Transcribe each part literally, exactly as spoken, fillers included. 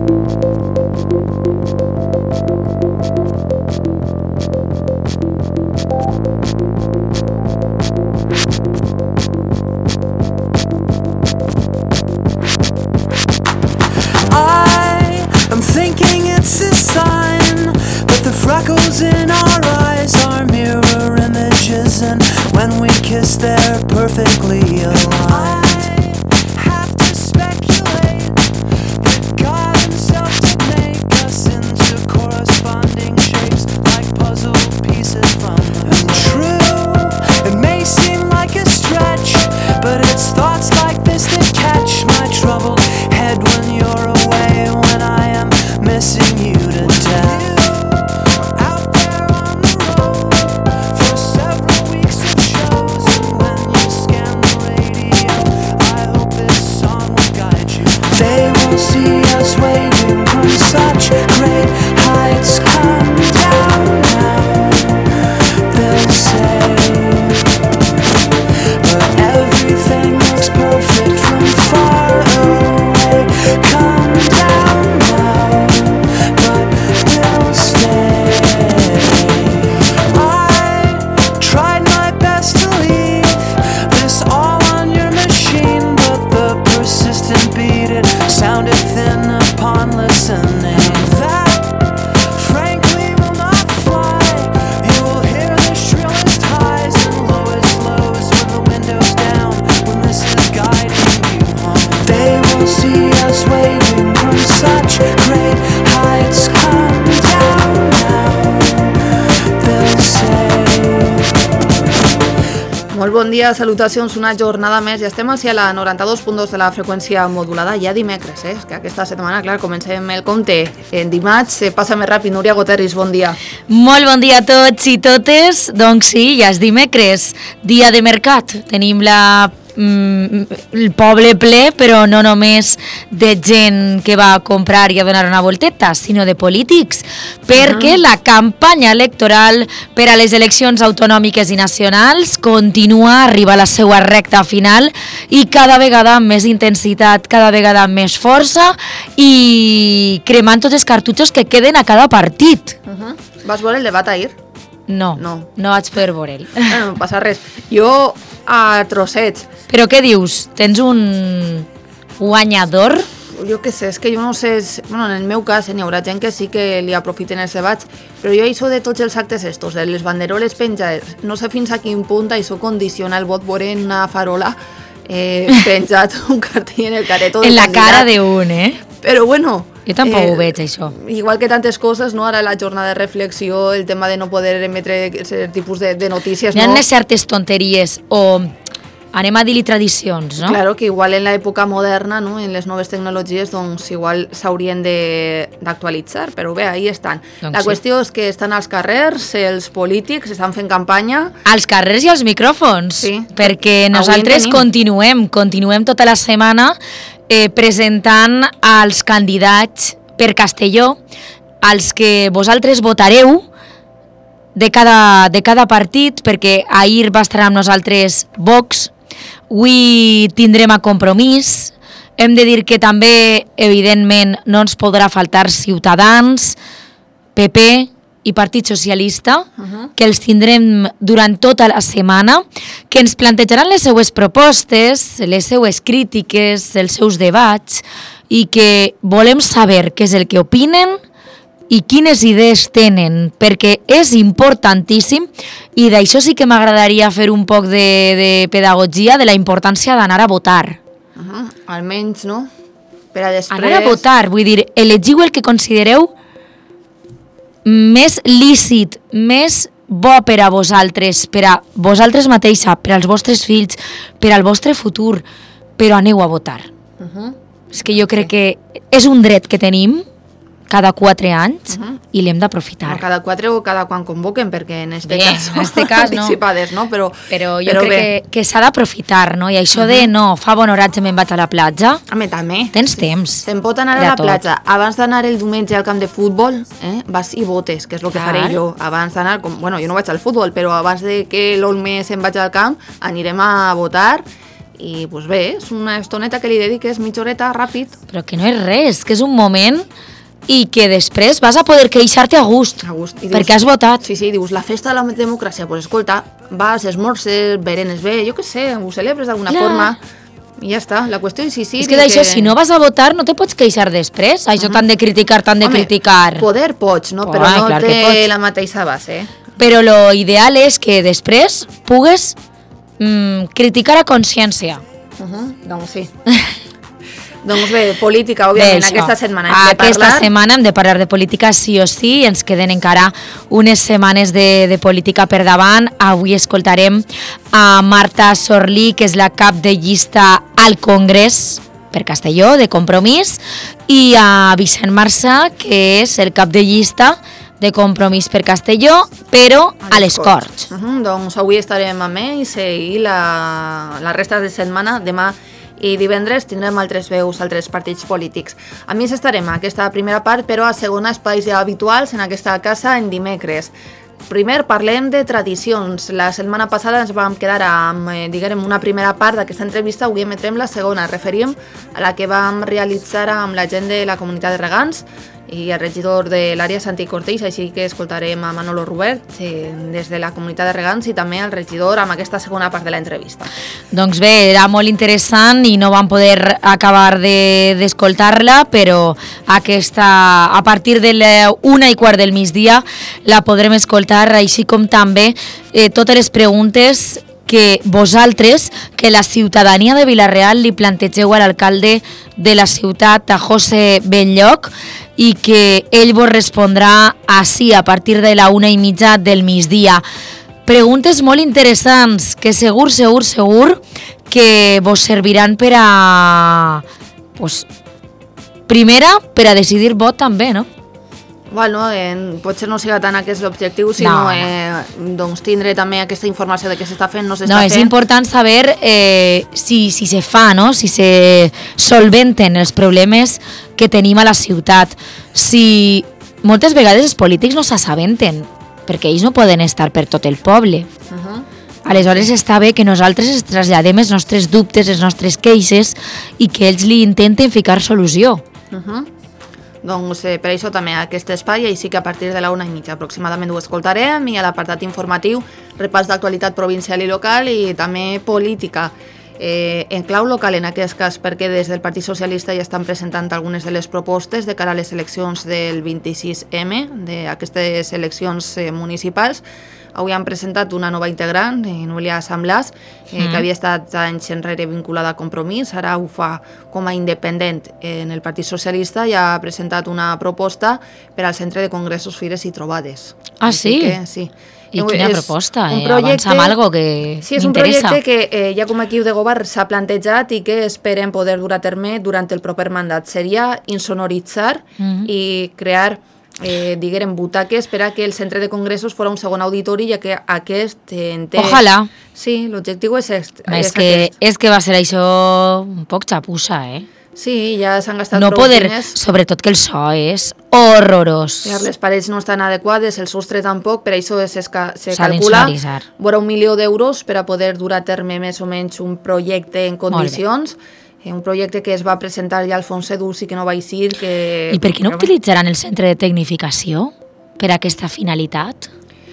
Freckles in our eyes are mirror images, and when we kiss they're perfectly aligned. I have to speculate that God himself did make us into corresponding shapes like puzzle pieces from the And true, it may seem like a stretch, but it's thoughts like this that catch my troubled head when you're away, when I am missing you to death. See us waving from such great heights. Come down now, they'll say. But everything looks perfect from far away. Come down now, but we'll stay. I tried my best to leave this all on your machine, but the persistent beat, it sounded thin upon listening. That, frankly, will not fly. You will hear the shrillest highs and lowest lows when the window's down, when this is guiding you home. They will see us waving from such great heights. Come down now, they'll say. Molt bon dia, salutacions, una jornada més. Ja estem hacia la noranta-dos punt dos de la freqüència modulada, ja dimecres, eh? És que aquesta setmana, clar, comencem el compte en dimarts, eh, passa més ràpid. Núria Goterris, bon dia. Molt bon dia a tots i totes. Doncs sí, ja és dimecres, dia de mercat. Tenim la el poble ple, però no només de gent que va a comprar i a donar una volteta, sinó de polítics, perquè la campanya electoral per a les eleccions autonòmiques i nacionals continua, arriba a la seva recta final i cada vegada amb més intensitat, cada vegada amb més força i cremant tots els cartutxos que queden a cada partit. Uh-huh. Vas veure el debat ahir? No, no, no vaig poder veure'l. No passa res. Jo a trossets. Però què dius? Tens un guanyador? Jo què sé, és que jo no sé... És... Bueno, en el meu cas n'hi haurà gent que sí que li aprofiten els debats, però jo això de tots els actes estos, de les banderoles penjades, no sé fins a quin punt això condiciona el vot, veure en una farola eh, penjat un cartell en el careto en la candidat. Cara d'un, eh? Però bueno... Jo tampoc eh, ho veig, això. Igual que tantes coses, no? Ara la jornada de reflexió, el tema de no poder emetre aquest tipus de, de notícies, no? Hi ha no? unes certes tonteries, o anem a dir-li tradicions, no? Claro, que igual en l'època moderna, no? En les noves tecnologies, doncs igual s'haurien d'actualitzar, però bé, ahí estan. Doncs la qüestió sí. És que estan als carrers, els polítics estan fent campanya. Als carrers i als micròfons, sí. Perquè nosaltres continuem, continuem tota la setmana Eh, presentant als candidats per Castelló, als que vosaltres votareu de cada, de cada partit, perquè ahir va estar amb nosaltres Vox, avui tindrem a Compromís, hem de dir que també, evidentment, no ens podrà faltar Ciutadans, P P i Partit Socialista, uh-huh. que els tindrem durant tota la setmana, que ens plantejaran les seues propostes, les seues crítiques, els seus debats, i que volem saber què és el que opinen i quines idees tenen, perquè és importantíssim, i d'això sí que m'agradaria fer un poc de, de pedagogia de la importància d'anar a votar. Uh-huh. Almenys, no? Per a després... Anar a votar, vull dir, elegiu el que considereu més lícit, més bo per a vosaltres, per a vosaltres mateixa, per als vostres fills, per al vostre futur, però aneu a votar. Uh-huh. És que jo crec que és un dret que tenim cada quatre anys uh-huh. i l'hem d'aprofitar. No, cada quatre o cada quan convoquen, perquè en este bé, cas en este cas no. anticipades, no? Però, però jo però crec bé. que, que s'ha d'aprofitar, no? I això uh-huh. de no, fa bon horatge me'n vaig a la platja. A mi també. Tens temps. Se'n pot anar a la platja. Abans d'anar el diumenge al camp de futbol, eh, vas i votes, que és el que Clar. faré jo. Abans d'anar, com, bueno, jo no vaig al futbol, però abans de que l'Olme se'n vaig al camp, anirem a votar i pues bé, és una estoneta que li dediques mitja horeta ràpid. Però que no és res, que és un moment i que després vas a poder queixar-te a gust, a gust. Dius, perquè has votat. Sí, sí, dius, la festa de la democràcia, pues escolta, vas, esmorces, berenes bé, jo què sé, ho celebres d'alguna Clar. forma, i ja està. La qüestió és si sí... És que d'això, que... si no vas a votar, no te pots queixar després. Això uh -huh. t'han de criticar, t'han de Home, criticar. Poder pots, no? Oh, Però no clar té la mateixa base. Però lo ideal és que després pugues mm, criticar a consciència. Uh -huh. Doncs sí. Doncs bé, política, òbviament, bé, aquesta setmana hem aquesta de parlar. Aquesta setmana hem de parlar de política sí o sí, ens queden encara unes setmanes de, de política per davant. Avui escoltarem a Marta Sorlí, que és la cap de llista al Congrés per Castelló, de Compromís, i a Vicent Marsà, que és el cap de llista de Compromís per Castelló, però a les Corts. Uh -huh, doncs avui estarem amb ells i la, la resta de setmana, demà i divendres tindrem altres veus, altres partits polítics. A més estarem a aquesta primera part, però a segona espais ja habituals en aquesta casa en dimecres. Primer parlem de tradicions. La setmana passada ens vam quedar amb, eh, diguem, una primera part d'aquesta entrevista, avui emetrem la segona. Referim a la que vam realitzar amb la gent de la comunitat de regants i el regidor de l'àrea Santi Cortells, així que escoltarem a Manolo Robert eh, des de la comunitat de regants i també al regidor amb aquesta segona part de l'entrevista. Doncs bé, era molt interessant i no vam poder acabar de, d'escoltar-la, però aquesta, a partir de la una i quart del migdia la podrem escoltar, així com també eh, totes les preguntes que vosaltres, que la ciutadania de Vila-real li plantegeu a l'alcalde de la ciutat, a José Benlloc, i que ell vos respondrà així a partir de la una i mitja del migdia. Preguntes molt interessants que segur, segur, segur que vos serviran per a... Pues, primera, per a decidir vot també, no? Bueno, eh, potser no siga tant aquest l'objectiu, sinó no. eh, doncs tindre també aquesta informació de què s'està fent, no s'està no, fent. No, és important saber eh, si, si se fa, no? Si se solventen els problemes que tenim a la ciutat. Si moltes vegades els polítics no s'assabenten, perquè ells no poden estar per tot el poble. Uh -huh. Aleshores està bé que nosaltres es traslladem els nostres dubtes, les nostres queixes, i que ells li intenten ficar solució. Uh -huh. Doncs eh, per això també aquest espai, així que a partir de la una i mitja aproximadament ho escoltarem, i a l'apartat informatiu repàs d'actualitat provincial i local i també política. Eh, en clau local en aquest cas, perquè des del Partit Socialista ja estan presentant algunes de les propostes de cara a les eleccions del vint-i-sis eme, d'aquestes eleccions eh, municipals. Avui han presentat una nova integrant, eh, Núria Samblàs, eh, mm. que havia estat anys enrere vinculada a Compromís, ara ho fa com a independent en el Partit Socialista, i ha presentat una proposta per al Centre de Congressos, Fires i Trobades. Ah, sí? Que, sí. I quina és proposta? Eh? Projecte, Avança amb algo que sí, és m'interessa. Un projecte que eh, ja com a equip de govern s'ha plantejat i que esperem poder dur a terme durant el proper mandat. Seria insonoritzar mm-hmm. i crear Eh, diguem, butaques per a que el centre de congressos fos un segon auditori, ja que aquest eh, en té... Ojalà. Sí, l'objectiu és, est, és, és que, aquest. És que va ser això un poc xapussa, eh? Sí, ja s'han gastat no prou poder, diners. Sobretot que el so és horrorós. Les parets no estan adequades, el sostre tampoc, per això se, se S'ha calcula d'insonoritzar. vora un milió d'euros per a poder dur a terme més o menys un projecte en condicions. Un projecte que es va presentar ja al fons Edus i que no va eixir. Que... I per què no utilitzaran el centre de tecnificació per a aquesta finalitat?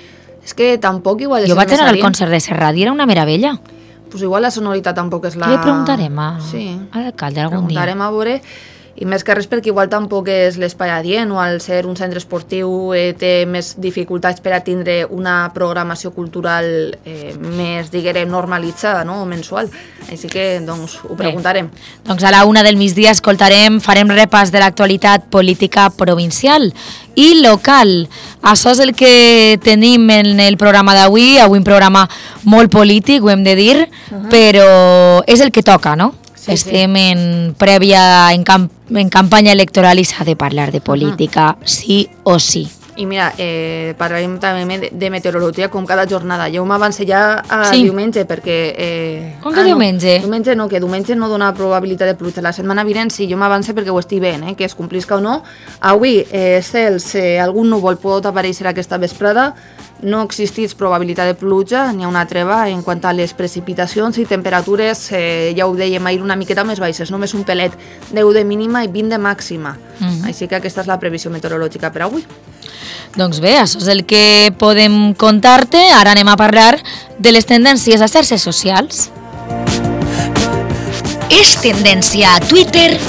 És que tampoc igual... Jo vaig anar al concert de Serrat i era una meravella. Pues igual la sonoritat tampoc és la... Què li preguntarem a, sí. a l'alcalde algun dia? Preguntarem a veure... I més que res perquè igual tampoc és l'espai adient, o al ser un centre esportiu eh, té més dificultats per a tindre una programació cultural eh, més, diguem, normalitzada, no?, o mensual. Així que, doncs, ho preguntarem. Bé, doncs a la una del migdia escoltarem, farem repàs de l'actualitat política provincial i local. Això és el que tenim en el programa d'avui, avui un programa molt polític, ho hem de dir, uh-huh. però és el que toca, no? Sí, Estem sí. en prèvia, en, camp, en campanya electoral i s'ha de parlar de política, uh-huh. sí o sí. I mira, eh, parlarem també de, de meteorologia com cada jornada. Jo m'avance ja a sí. diumenge perquè... Eh, com que ah, diumenge? No, diumenge no, que diumenge no dona probabilitat de pluja. La setmana vinent sí, jo m'avance perquè ho estic veient, eh, que es complisca o no. Avui, eh, cels, eh, algun núvol pot aparèixer aquesta vesprada, no existeix probabilitat de pluja, n'hi ha una treva en quant a les precipitacions i temperatures, eh, ja ho dèiem ahir, una miqueta més baixes, només un pelet, deu de mínima i vint de màxima. Mm-hmm. Així que aquesta és la previsió meteorològica per avui. Doncs bé, això és el que podem contar-te. Ara anem a parlar de les tendències a xarxes socials. És tendència a Twitter.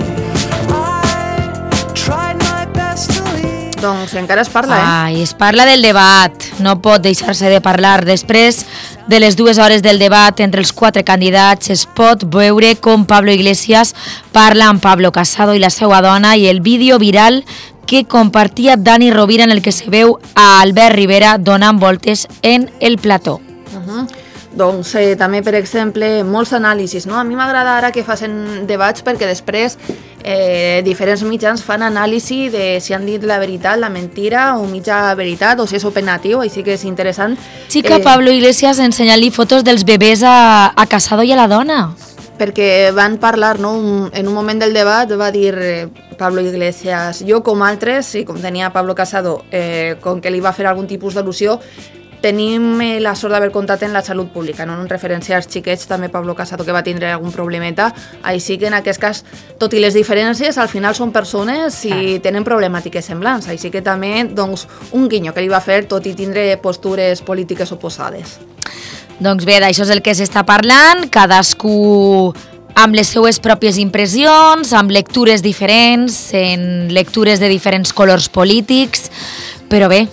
Doncs encara es parla, eh? Ai, es parla del debat. No pot deixar-se de parlar. Després de les dues hores del debat entre els quatre candidats es pot veure com Pablo Iglesias parla amb Pablo Casado i la seva dona i el vídeo viral que compartia Dani Rovira en el que se veu a Albert Rivera donant voltes en el plató. Uh-huh. Doncs eh, també, per exemple, molts anàlisis, no? A mi m'agrada ara que facin debats perquè després eh, diferents mitjans fan anàlisi de si han dit la veritat, la mentira o mitja veritat o si és opinatiu, així que és interessant. Xica, eh, Pablo Iglesias ensenyant-li fotos dels bebès a, a Casado i a la dona. Perquè van parlar, no? Un, en un moment del debat va dir eh, Pablo Iglesias, jo com altres, i com tenia Pablo Casado, eh, com que li va fer algun tipus d'al·lusió, tenim eh, la sort d'haver comptat en la salut pública, no en referència als xiquets, també Pablo Casado, que va tindre algun problemeta, així que en aquest cas, tot i les diferències, al final són persones i tenen problemàtiques semblants, així que també, doncs, un guinyo que li va fer, tot i tindre postures polítiques oposades. Doncs bé, d'això és el que s'està parlant, cadascú amb les seues pròpies impressions, amb lectures diferents, en lectures de diferents colors polítics, però bé,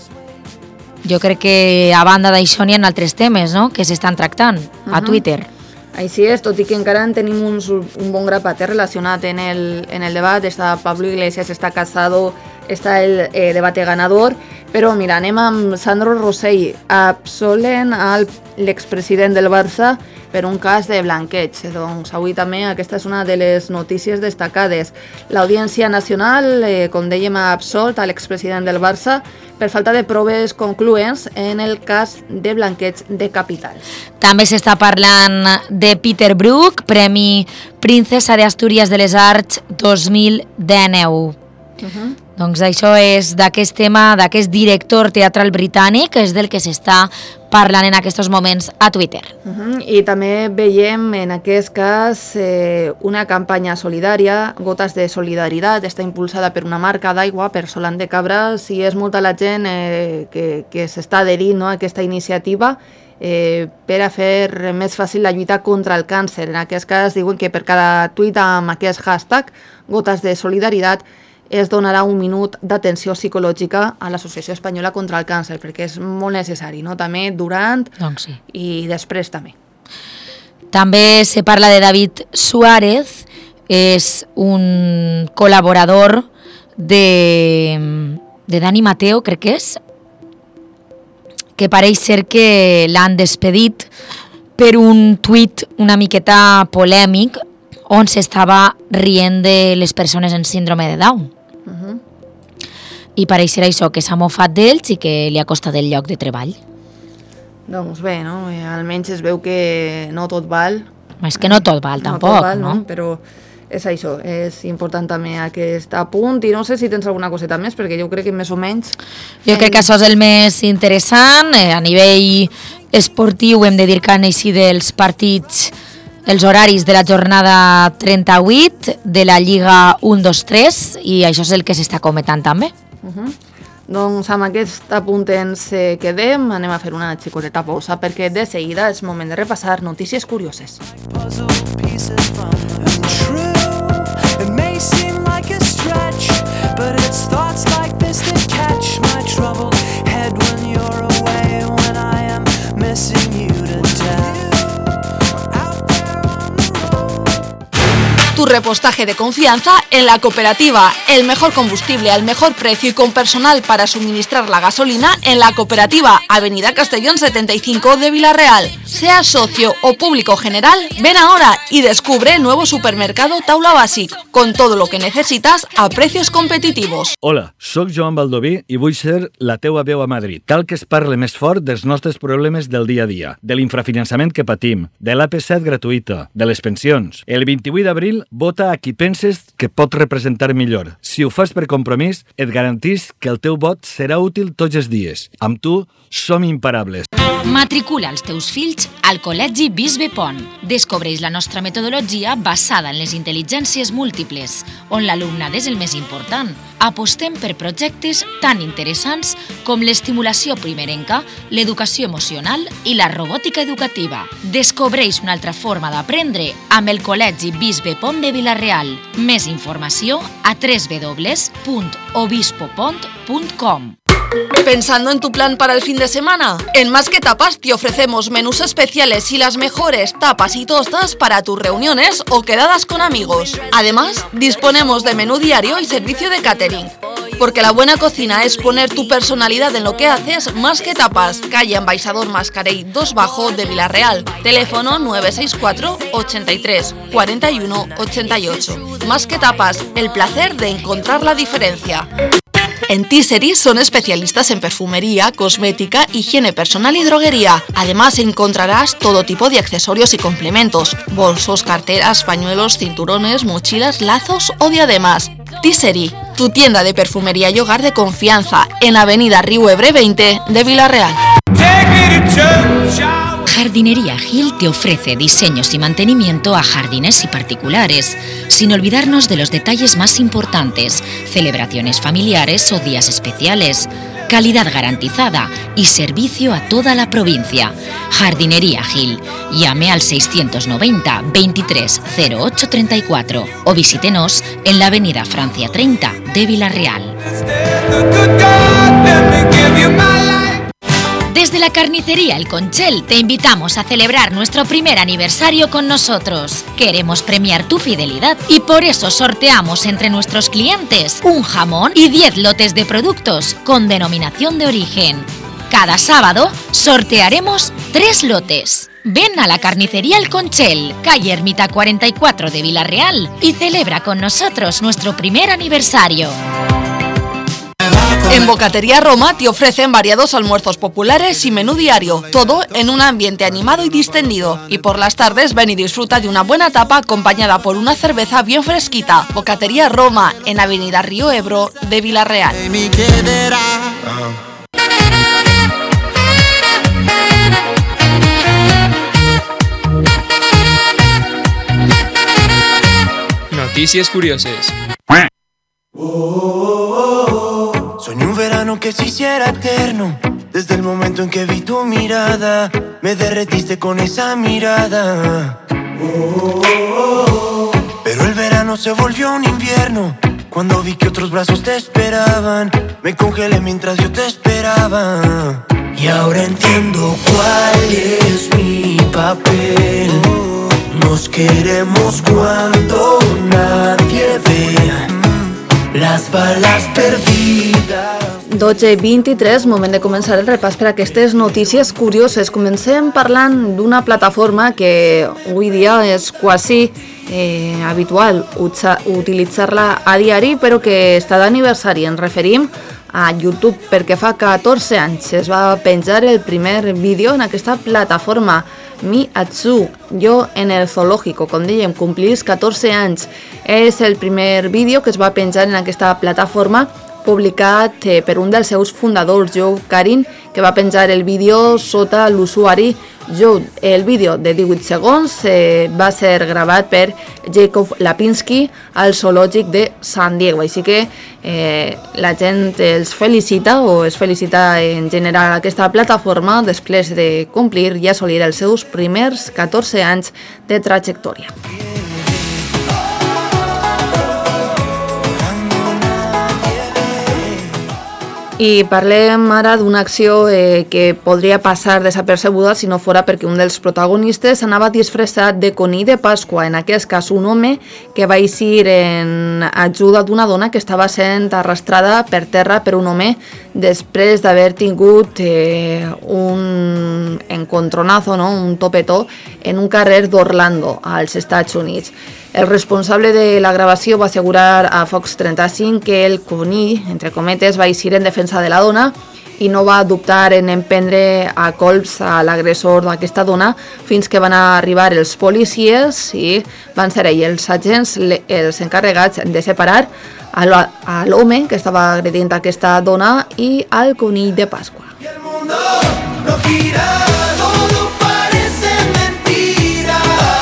jo crec que a banda d'això n'hi ha altres temes, no?, que s'estan tractant a Twitter. Així és, tot i que encara en tenim un, un bon grapat relacionat en el, en el debat. Està Pablo Iglesias, està Casado, està el eh, debate ganador, però mira, anem amb Sandro Rosell. Absolen al l'expresident del Barça per un cas de blanqueig. Doncs avui també aquesta és una de les notícies destacades. L'Audiència Nacional, eh, com dèiem, ha absolt a l'expresident del Barça per falta de proves concloents en el cas de blanqueig de capitals. També s'està parlant de Peter Brook, Premi Princesa d'Astúries de les Arts dos mil dinou. Uh-huh. Doncs això és d'aquest tema, d'aquest director teatral britànic, és del que s'està parlant en aquests moments a Twitter. Uh-huh. I també veiem en aquest cas eh, una campanya solidària, Gotes de Solidaritat, està impulsada per una marca d'aigua, per Solant de Cabres, i és molta la gent eh, que, que s'està adherint, no, a aquesta iniciativa eh, per a fer més fàcil la lluita contra el càncer. En aquest cas diuen que per cada tuit amb aquest hashtag, Gotes de Solidaritat, es donarà un minut d'atenció psicològica a l'Associació Espanyola contra el Càncer, perquè és molt necessari, no? També durant doncs sí. I després també. També se parla de David Suárez, és un col·laborador de, de Dani Mateo, crec que és, que pareix ser que l'han despedit per un tuit una miqueta polèmic on s'estava rient de les persones en síndrome de Down. Uh-huh. I pareix ser això, que s'ha mofat d'ells i que li ha costat el lloc de treball. Doncs bé, no? Almenys es veu que no tot val. És que no tot val, tampoc, no? Tot val, no? no? Però és això, és important també aquest apunt, i no sé si tens alguna coseta més, perquè jo crec que més o menys... Jo crec que això és el més interessant. Eh, a nivell esportiu hem de dir que han eixit dels partits, els horaris de la jornada trenta-vuit de la Lliga u dos tres, i això és el que s'està comentant també. Uh-huh. Doncs amb aquest apunt ens quedem, anem a fer una xicoteta pausa perquè de seguida és moment de repassar notícies curioses. Tu repostaje de confianza en la cooperativa. El mejor combustible al mejor precio y con personal para suministrar la gasolina en la cooperativa, Avenida Castellón setenta y cinco de Vila-real. Sea socio o público general, ven ahora y descubre el nuevo supermercado Taula Bàsic, con todo lo que necesitas a precios competitivos. Hola, soc Joan Baldoví i vull ser la teua veu a Madrid. Cal que es parle més fort dels nostres problemes del dia a dia, de l'infrafinançament que patim, de l'A P set gratuïta, de les pensions. El vint-i-vuit d'abril vota a qui penses que pot representar millor. Si ho fas per compromís, et garantís que el teu vot serà útil tots els dies. Amb tu som imparables. Matricula els teus fills al Col·legi Bisbe Pont. Descobreix la nostra metodologia basada en les intel·ligències múltiples, on l'alumnat és el més important. Apostem per projectes tan interessants com l'estimulació primerenca, l'educació emocional i la robòtica educativa. Descobreix una altra forma d'aprendre amb el Col·legi Bisbe Pont de Vila-real. Més informació a w w w punt obispopont punt com. ¿Pensando en tu plan para el fin de semana? En Más que Tapas te ofrecemos menús especiales y las mejores tapas y tostas para tus reuniones o quedadas con amigos. Además, disponemos de menú diario y servicio de catering. Porque la buena cocina es poner tu personalidad en lo que haces. Más que Tapas, calle Ambaixador Mascarell dos Bajo de Vila-real. Teléfono nueve seis cuatro, ochenta y tres, cuarenta y uno, ochenta y ocho. Más que Tapas, el placer de encontrar la diferencia. En Tissery son especialistas en perfumería, cosmética, higiene personal y droguería. Además encontrarás todo tipo de accesorios y complementos: bolsos, carteras, pañuelos, cinturones, mochilas, lazos o diademas. Tissery, tu tienda de perfumería y hogar de confianza, en Avenida Riu Ebre veinte de Vila-real. Jardinería Gil te ofrece diseños y mantenimiento a jardines y particulares, sin olvidarnos de los detalles más importantes, celebraciones familiares o días especiales, calidad garantizada y servicio a toda la provincia. Jardinería Gil. Llame al seiscientos noventa, veintitrés, cero ocho treinta y cuatro o visítenos en la Avenida Francia treinta de Vila-real. Desde la carnicería El Conchel te invitamos a celebrar nuestro primer aniversario con nosotros. Queremos premiar tu fidelidad y por eso sorteamos entre nuestros clientes un jamón y diez lotes de productos con denominación de origen. Cada sábado sortearemos tres lotes. Ven a la carnicería El Conchel, calle Ermita cuarenta y cuatro de Vila-real y celebra con nosotros nuestro primer aniversario. En Bocatería Roma te ofrecen variados almuerzos populares y menú diario, todo en un ambiente animado y distendido. Y por las tardes ven y disfruta de una buena tapa acompañada por una cerveza bien fresquita. Bocatería Roma, en Avenida Río Ebro de Vila-real. Noticias curiosas. Soñé un verano que se hiciera eterno. Desde el momento en que vi tu mirada, me derretiste con esa mirada. Oh, oh, oh. Pero el verano se volvió un invierno. Cuando vi que otros brazos te esperaban, me congelé mientras yo te esperaba. Y ahora entiendo cuál es mi papel. Nos queremos cuando nadie ve las balas perdidas. dotze i vint-i-tres, moment de començar el repàs per aquestes notícies curioses. Comencem parlant d'una plataforma que avui dia és quasi eh, habitual utilitzar-la a diari, però que està d'aniversari. Ens referim a YouTube, perquè fa catorze anys es va penjar el primer vídeo en aquesta plataforma, Mi Atsu, jo en el zoológico, com dèiem, complís catorze anys. És el primer vídeo que es va penjar en aquesta plataforma, publicat eh, per un dels seus fundadors, Joe Karin, que va penjar el vídeo sota l'usuari Joe. El vídeo de divuit segons eh, va ser gravat per Jacob Lapinski al zoològic de San Diego, així que eh, la gent els felicita o es felicita en general aquesta plataforma després de complir i assolir els seus primers catorze anys de trajectòria. I parlem ara d'una acció eh, que podria passar desapercebuda si no fora perquè un dels protagonistes anava disfressat de conill de Pasqua, en aquest cas un home que va eixir en ajuda d'una dona que estava sent arrastrada per terra per un home després d'haver tingut eh, un encontronazo, no? Un topetó en un carrer d'Orlando, als Estats Units. El responsable de la gravació va assegurar a Fox trenta-cinc que el conill, entre cometes, va eixir en defensa de la dona i no va dubtar en emprendre a colps a l'agressor d'aquesta dona fins que van arribar els policies i van ser ells els agents els encarregats de separar a l'home que estava agredint aquesta dona i al conill de Pasqua. Y el mundo no gira, todo parece mentira.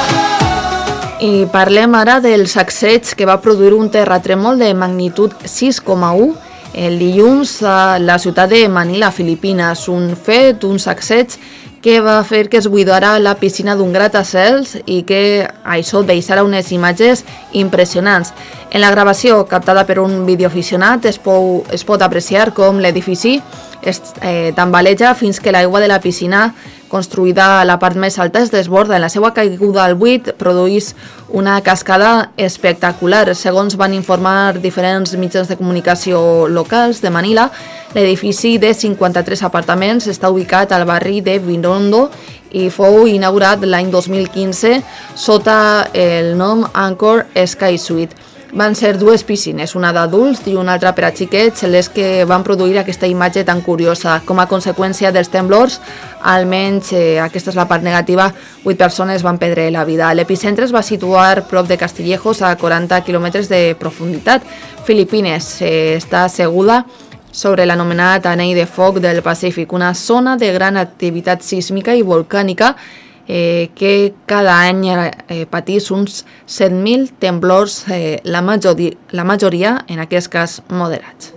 I parlem ara del sacseig que va produir un terratrèmol de magnitud sis coma u el dilluns a la ciutat de Manila, Filipines. Un fet, un sacseig que va fer que es buidara la piscina d'un gratacels i que això deixara unes imatges impressionants. En la gravació, captada per un videoaficionat, es, pou, es pot apreciar com l'edifici es eh, tambaleja fins que l'aigua de la piscina construïda a la part més alta es desborda. En la seva caiguda al buit produeix una cascada espectacular. Segons van informar diferents mitjans de comunicació locals de Manila, l'edifici de cinquanta-tres apartaments està ubicat al barri de Binondo i fou inaugurat l'any dos mil quinze sota el nom Anchor Sky Suite. Van ser dues piscines, una d'adults i una altra per a xiquets, les que van produir aquesta imatge tan curiosa. Com a conseqüència dels temblors, almenys, eh, aquesta és la part negativa, vuit persones van perdre la vida. L'epicentre es va situar prop de Castillejos, a quaranta quilòmetres de profunditat. Filipines eh, està asseguda sobre l'anomenat anell de foc del Pacífic, una zona de gran activitat sísmica i volcànica Eh, que cada any eh, patís uns set mil temblors, eh, la, majori, la majoria, en aquest cas, moderats.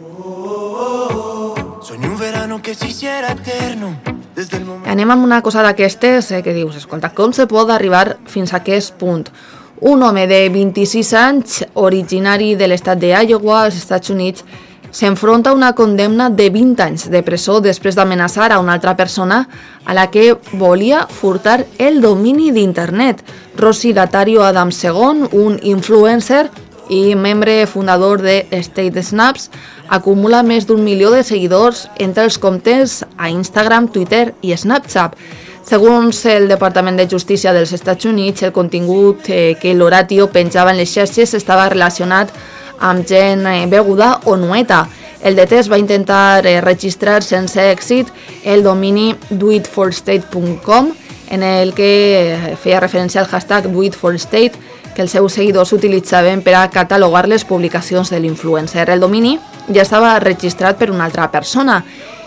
Anem amb una cosa d'aquestes eh, que dius, escolta, com se pot arribar fins a aquest punt? Un home de vint-i-sis anys, originari de l'estat d'Iowa, als Estats Units, s'enfronta a una condemna de vint anys de presó després d'amenaçar a una altra persona a la que volia furtar el domini d'internet. Rossi Latario Adams segon, un influencer i membre fundador de State Snaps, acumula més d'un milió de seguidors entre els comptes a Instagram, Twitter i Snapchat. Segons el Departament de Justícia dels Estats Units, el contingut eh, que l'Oratio penjava en les xarxes estava relacionat amb gent beguda o nueta. El detès va intentar eh, registrar sense èxit el domini do it for state punt com, en el que feia referència al hashtag do it for state, que els seus seguidors utilitzaven per a catalogar les publicacions de l'influencer. El domini ja estava registrat per una altra persona.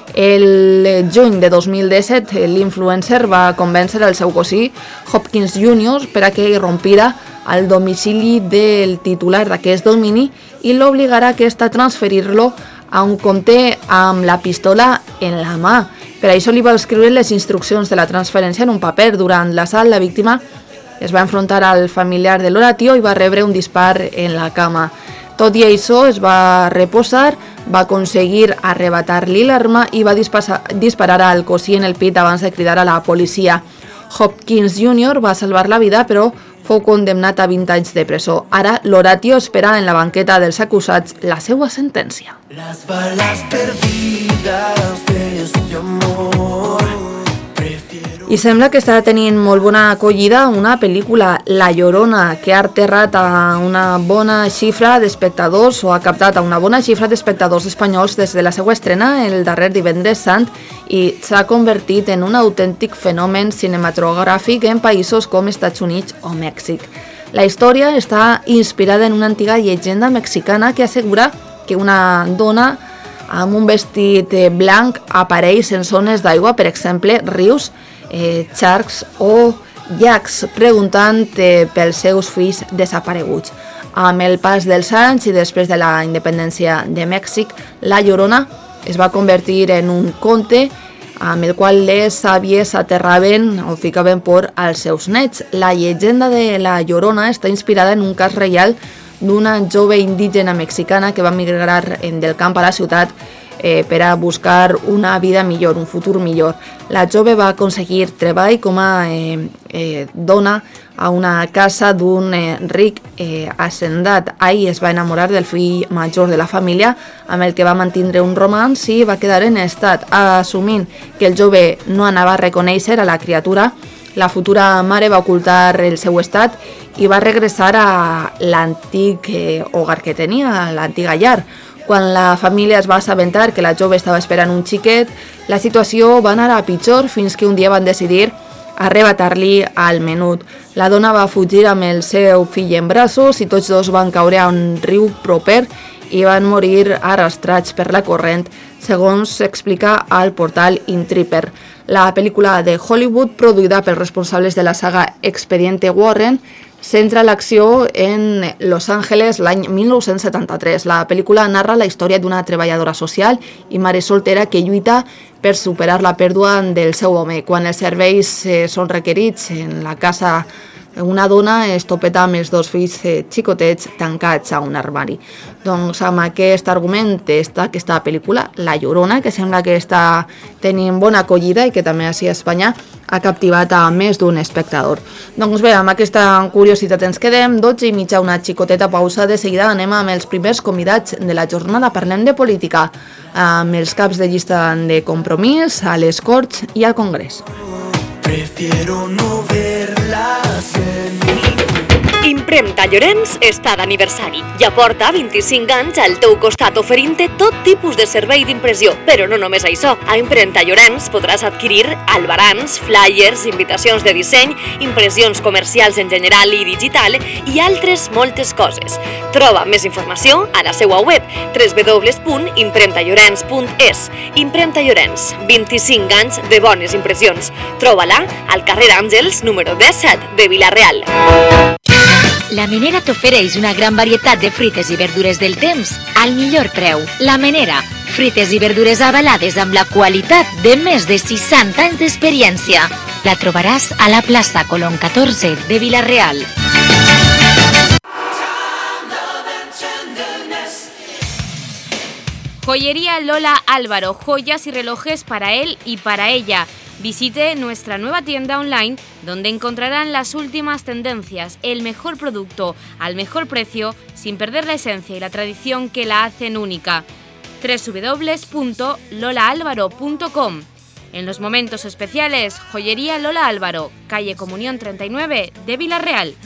El juny de dos mil disset, l'influencer va convèncer el seu cosí, Hopkins júnior, per a que irrompira al domicili del titular d'aquest domini i l'obligarà aquest a transferir-lo a un compte amb la pistola en la mà. Per això li va escriure les instruccions de la transferència en un paper. Durant l'assalt, la víctima es va enfrontar al familiar de l'Oratio i va rebre un dispar en la cama. Tot i això, es va reposar, va aconseguir arrebatar-li l'arma i va disparar al cosí en el pit abans de cridar a la policia. Hopkins júnior va salvar la vida, però fou condemnat a vint anys de presó. Ara, l'Oratio espera en la banqueta dels acusats la seva sentència. Las balas perdidas de este amor. I sembla que està tenint molt bona acollida una pel·lícula, La Llorona, que ha aterrat a una bona xifra d'espectadors o ha captat a una bona xifra d'espectadors espanyols des de la seva estrena el darrer divendres sant i s'ha convertit en un autèntic fenomen cinematogràfic en països com Estats Units o Mèxic. La història està inspirada en una antiga llegenda mexicana que assegura que una dona amb un vestit blanc apareix en zones d'aigua, per exemple, rius, eh, xarcs o llacs, preguntant eh, pels seus fills desapareguts. Amb el pas dels anys i després de la independència de Mèxic, La Llorona es va convertir en un conte amb el qual les àvies aterraven o ficaven por als seus nets. La llegenda de La Llorona està inspirada en un cas real d'una jove indígena mexicana que va migrar del camp a la ciutat eh, per a buscar una vida millor, un futur millor. La jove va aconseguir treball com a eh, eh, dona a una casa d'un eh, ric eh, hacendat. Ahí es va enamorar del fill major de la família, amb el que va mantindre un romanç i va quedar en estat. Assumint que el jove no anava a reconèixer a la criatura, la futura mare va ocultar el seu estat i va regressar a l'antic eh, hogar que tenia, a l'antiga llar. Quan la família es va assabentar que la jove estava esperant un xiquet, la situació va anar a pitjor fins que un dia van decidir arrebatar-li al menut. La dona va fugir amb el seu fill en braços i tots dos van caure a un riu proper i van morir arrastrats per la corrent, segons s'explica al portal Intrepid. La pel·lícula de Hollywood, produïda pels responsables de la saga Expediente Warren, centra l'acció en Los Angeles l'any mil nou-cents setanta-tres. La pel·lícula narra la història d'una treballadora social i mare soltera que lluita per superar la pèrdua del seu home. Quan els serveis eh, són requerits en la casa, una dona es topeta amb els dos fills eh, xicotets tancats a un armari. Doncs amb aquest argument està aquesta pel·lícula, La Llorona, que sembla que està tenint bona acollida i que també així a Espanya ha captivat a més d'un espectador. Doncs bé, amb aquesta curiositat ens quedem, dotze i mitja, una xicoteta pausa. De seguida anem amb els primers convidats de la jornada. Parlem de política, amb els caps de llista de Compromís, a les Corts i al Congrés. Prefiero no verlas en mi. Impremta Llorenç està d'aniversari i aporta vint-i-cinc anys al teu costat oferint-te tot tipus de servei d'impressió. Però no només això, a Impremta Llorenç podràs adquirir albarans, flyers, invitacions de disseny, impressions comercials en general i digital i altres moltes coses. Troba més informació a la seva web w w w punt impremta llorenç punt es. Impremta Llorenç, vint-i-cinc anys de bones impressions. Troba-la al carrer Àngels, número disset de Vila-real. La Menera t'ofereix una gran varietat de fruites i verdures del temps al millor preu. La Menera, fruites i verdures avalades amb la qualitat de més de seixanta anys d'experiència. La trobaràs a la plaça Colón catorze de Vila-real. Joyería Lola Álvaro, joyas y relojes para él y para ella. Visite nuestra nueva tienda online donde encontrarán las últimas tendencias, el mejor producto al mejor precio sin perder la esencia y la tradición que la hacen única. w w w punto lola álvaro punto com. En los momentos especiales, Joyería Lola Álvaro, calle Comunión treinta y nueve de Vila-real.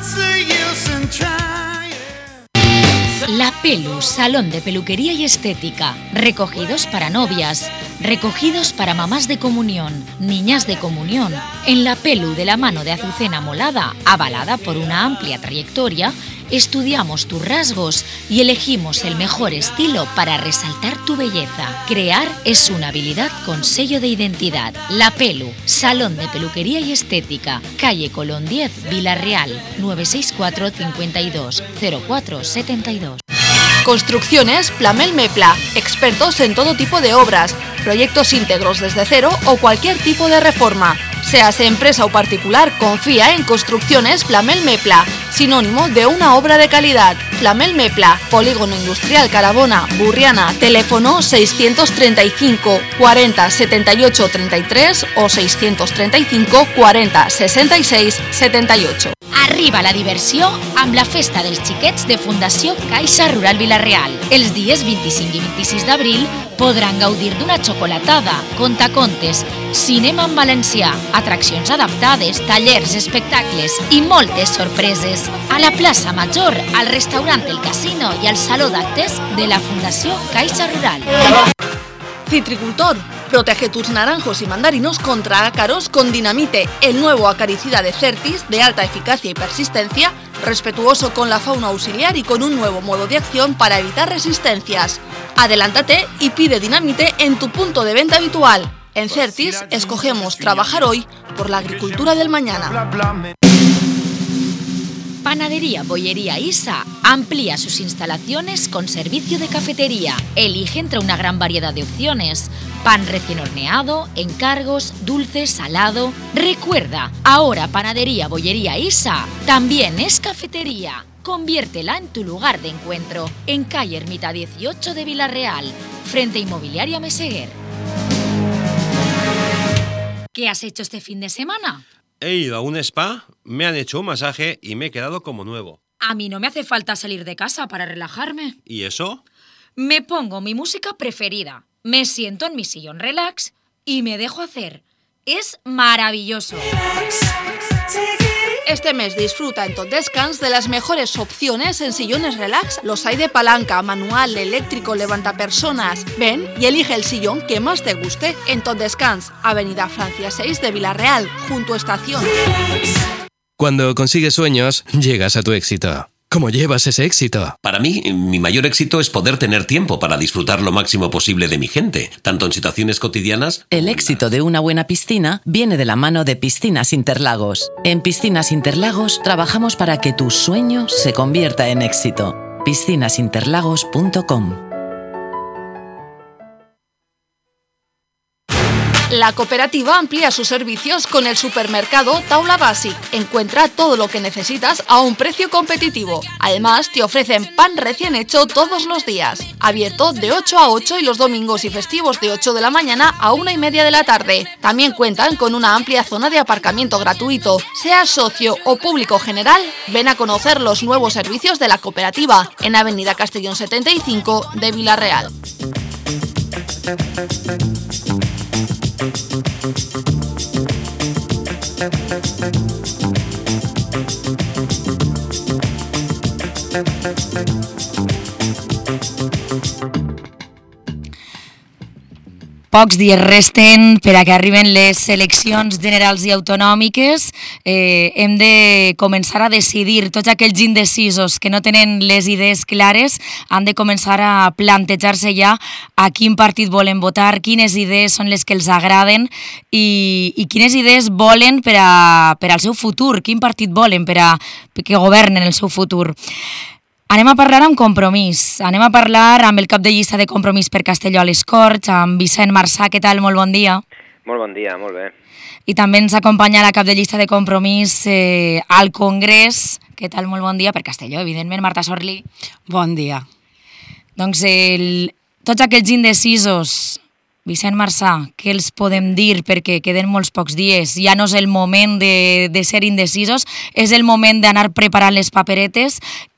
La Pelu, salón de peluquería y estética. Recogidos para novias, recogidos para mamás de comunión, niñas de comunión. En La Pelu, de la mano de Azucena Molada, avalada por una amplia trayectoria, estudiamos tus rasgos y elegimos el mejor estilo para resaltar tu belleza. Crear es una habilidad con sello de identidad. La Pelu, salón de peluquería y estética, calle Colón diez, Vila-real, nueve seis cuatro, cincuenta y dos, cero cuatro setenta y dos. Construcciones Plamel Mepla, expertos en todo tipo de obras, proyectos íntegros desde cero o cualquier tipo de reforma. Seas empresa o particular, confía en Construcciones Plamel Mepla, sinónimo de una obra de calidad. Plamel Mepla, Polígono Industrial Carabona, Burriana, teléfono seiscientos treinta y cinco, cuarenta, setenta y ocho, treinta y tres o seiscientos treinta y cinco, cuarenta, sesenta y seis, setenta y ocho. Arriba la diversió amb la festa dels xiquets de Fundació Caixa Rural Vila-real. Els dies vint-i-cinc i vint-i-sis d'abril podran gaudir d'una xocolatada, contacontes, cinema en valencià, atraccions adaptades, tallers, espectacles i moltes sorpreses. A la plaça Major, al restaurant El Casino i al saló d'actes de la Fundació Caixa Rural. Citricultor, protege tus naranjos y mandarinos contra ácaros con Dinamite, el nuevo acaricida de Certis de alta eficacia y persistencia, respetuoso con la fauna auxiliar y con un nuevo modo de acción para evitar resistencias. Adelántate y pide Dinamite en tu punto de venta habitual. En Certis escogemos trabajar hoy por la agricultura del mañana. Panadería Bollería Isa amplía sus instalaciones con servicio de cafetería. Elige entre una gran variedad de opciones: pan recién horneado, encargos, dulce, salado. Recuerda, ahora Panadería Bollería Isa también es cafetería. Conviértela en tu lugar de encuentro, en calle Ermita dieciocho de Villarreal, frente a Inmobiliaria Meseguer. ¿Qué has hecho este fin de semana? He ido a un spa, me han hecho un masaje y me he quedado como nuevo. A mí no me hace falta salir de casa para relajarme. ¿Y eso? Me pongo mi música preferida, me siento en mi sillón relax y me dejo hacer. Es maravilloso. Este mes disfruta en Tot Descans de las mejores opciones en sillones relax. Los hay de palanca, manual, eléctrico, levantapersonas. Ven y elige el sillón que más te guste en Tot Descans, Avenida Francia seis de Villarreal, junto a Estación. Cuando consigues sueños, llegas a tu éxito. ¿Cómo llevas ese éxito? Para mí, mi mayor éxito es poder tener tiempo para disfrutar lo máximo posible de mi gente, tanto en situaciones cotidianas... El éxito de una buena piscina viene de la mano de Piscinas Interlagos. En Piscinas Interlagos trabajamos para que tu sueño se convierta en éxito. piscinas interlagos punto com. La cooperativa amplía sus servicios con el supermercado Taula Basic. Encuentra todo lo que necesitas a un precio competitivo. Además, te ofrecen pan recién hecho todos los días. Abierto de ocho a ocho y los domingos y festivos de ocho de la mañana a una y media de la tarde. También cuentan con una amplia zona de aparcamiento gratuito. Seas socio o público general, ven a conocer los nuevos servicios de la cooperativa en Avenida Castellón setenta y cinco de Villarreal. Pocs dies resten per a que arriben les eleccions generals i autonòmiques. Eh, hem de començar a decidir. Tots aquells indecisos que no tenen les idees clares han de començar a plantejar-se ja a quin partit volen votar, quines idees són les que els agraden i, i quines idees volen per, a, per al seu futur, quin partit volen per a que governen el seu futur. Anem a parlar amb Compromís, anem a parlar amb el cap de llista de Compromís per Castelló a les Corts, amb Vicent Marsà. Què tal? Molt bon dia. Molt bon dia, molt bé. I també ens acompanya la cap de llista de Compromís eh, al Congrés. Què tal? Molt bon dia per Castelló, evidentment, Marta Sorli. Bon dia. Doncs el, tots aquells indecisos, Vicent Marsà, què els podem dir perquè queden molts pocs dies? Ja no és el moment de, de ser indecisos, és el moment d'anar preparant les paperetes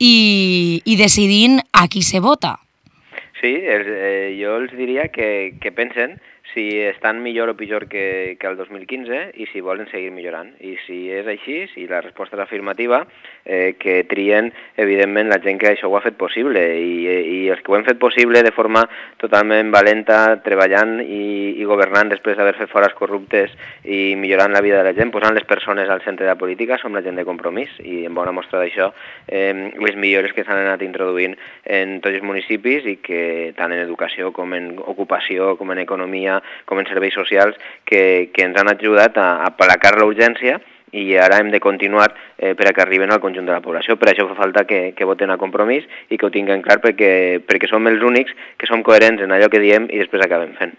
i, i decidint a qui se vota. Sí, els, eh, jo els diria que, que pensen si estan millor o pitjor que, que el dos mil quinze i si volen seguir millorant. I si és així, si la resposta és afirmativa, eh, que trien, evidentment, la gent que això ho ha fet possible. I, i els que ho han fet possible de forma totalment valenta, treballant i, i governant després d'haver fet fora els corruptes i millorant la vida de la gent, posant les persones al centre de la política, som la gent de Compromís. I en bona mostra d'això, eh, les millores que s'han anat introduint en tots els municipis i que tant en educació com en ocupació, com en economia, com en serveis socials, que, que ens han ajudat a, a aplacar la urgència i ara hem de continuar eh, per a que arriben al conjunt de la població. Per això fa falta que, que voten a Compromís i que ho tinguen clar perquè, perquè som els únics que som coherents en allò que diem i després acabem fent.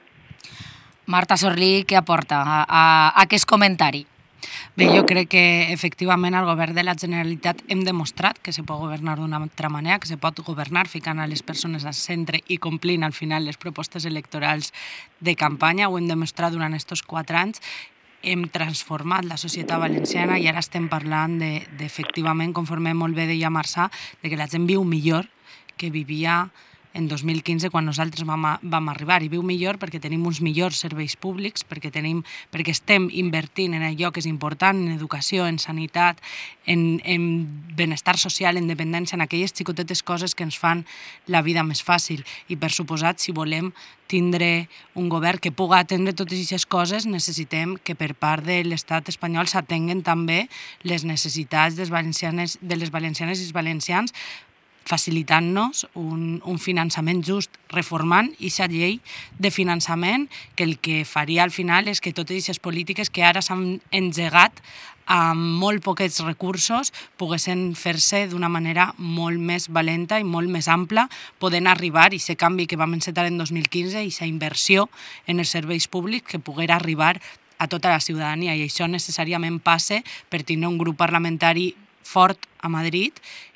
Marta Sorli, què aporta a, a, a aquest comentari? Bé, jo crec que efectivament al govern de la Generalitat hem demostrat que se pot governar d'una altra manera, que se pot governar ficant a les persones al centre i complint al final les propostes electorals de campanya. Ho hem demostrat durant aquests quatre anys. Hem transformat la societat valenciana i ara estem parlant de, d'efectivament, conforme molt bé deia Marsà, de que la gent viu millor que vivia en dos mil quinze quan nosaltres vam, vam arribar, i viu millor perquè tenim uns millors serveis públics, perquè, tenim, perquè estem invertint en allò que és important, en educació, en sanitat, en, en benestar social, en dependència, en aquelles xicotetes coses que ens fan la vida més fàcil. I per suposat, si volem tindre un govern que pugui atendre totes aquestes coses, necessitem que per part de l'estat espanyol s'atenguen també les necessitats des valencianes, de les valencianes i els valencians, facilitant-nos un, un finançament just, reformant aquesta llei de finançament que el que faria al final és que totes aquestes polítiques que ara s'han engegat amb molt poquets recursos poguessin fer-se d'una manera molt més valenta i molt més ampla, podent arribar i aquest canvi que vam encetar en dos mil quinze i aquesta inversió en els serveis públics que poguera arribar a tota la ciutadania, i això necessàriament passa per tenir un grup parlamentari fort a Madrid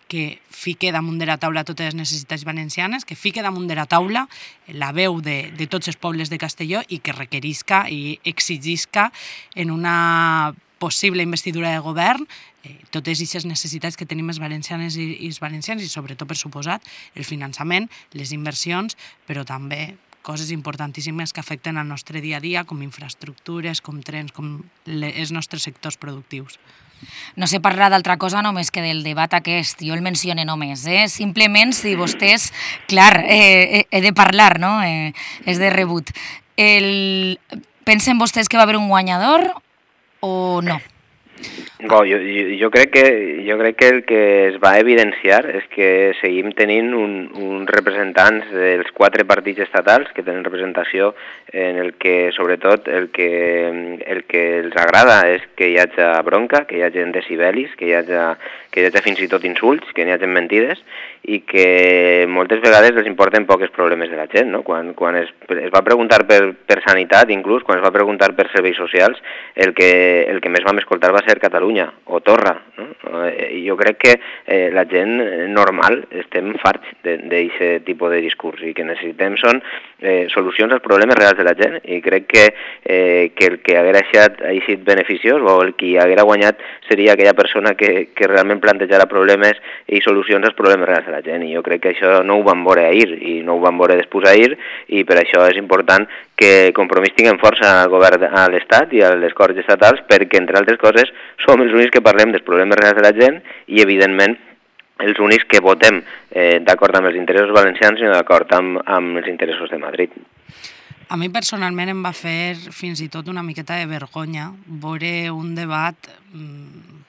que fique damunt de la taula totes les necessitats valencianes, que fique damunt de la taula la veu de, de tots els pobles de Castelló i que requerisca i exigisca en una possible investidura de govern eh, totes aquestes necessitats que tenim els valencianes i, i els valencians i sobretot, per suposat, el finançament, les inversions, però també coses importantíssimes que afecten al nostre dia a dia, com infraestructures, com trens, com le, els nostres sectors productius. No sé parlar d'altra cosa només que del debat aquest, jo el menciono només, eh? Simplement si vostès, clar, eh, he de parlar, no? Eh, és de rebut. El... Pensen vostès que va haver un guanyador o no? No, jo, jo, jo, crec que, jo crec que el que es va evidenciar és que seguim tenint un, un representants dels quatre partits estatals que tenen representació en el que, sobretot, el que, el que els agrada és que hi hagi bronca, que hi hagi decibelis, que hi hagi, que hi hagi fins i tot insults, que hi hagi mentides i que moltes vegades els importen pocs problemes de la gent, no? Quan, quan es, es va preguntar per, per sanitat, inclús, quan es va preguntar per serveis socials, el que, el que més vam escoltar va ser Catalunya o Torra, no? Jo crec que eh, la gent normal estem farts d'aquest tipus de discurs i que necessitem són eh, solucions als problemes reals de la gent i crec que, eh, que el que haguera estat eixit beneficiós o el que haguera guanyat seria aquella persona que, que realment plantejara problemes i solucions als problemes reals de la gent i jo crec que això no ho vam veure ahir i no ho vam veure després ahir i per això és important que Compromís tinguem força al govern a l'Estat i a les Corts estatals perquè, entre altres coses, som els únics que parlem dels problemes reals de la gent i, evidentment, els únics que votem eh, d'acord amb els interessos valencians i no d'acord amb, amb els interessos de Madrid. A mi personalment em va fer fins i tot una miqueta de vergonya veure un debat mmm,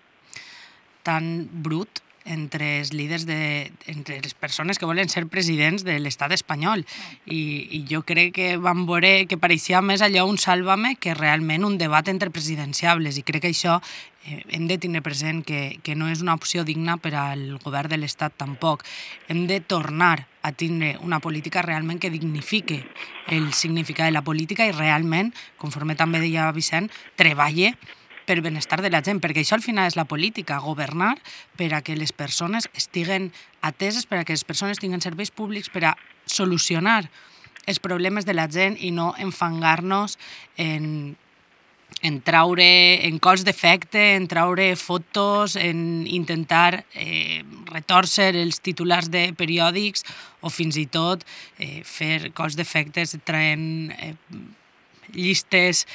tan brut entre els líders de, entre les persones que volen ser presidents de l'estat espanyol I, i jo crec que vam veure que pareixia més allò un sàlvame que realment un debat entre presidenciables i crec que això eh, hem de tenir present que, que no és una opció digna per al govern de l'estat tampoc. Hem de tornar a tindre una política realment que dignifique el significat de la política i realment, conforme també deia Vicent, treballe per benestar de la gent, perquè això al final és la política, governar per a que les persones estiguen ateses, per a que les persones tinguin serveis públics, per a solucionar els problemes de la gent i no enfangar-nos en, en traure, en cols d'efecte, en traure fotos, en intentar eh, retòrcer els titulars de periòdics o fins i tot eh, fer cols d'efectes traient eh, llistes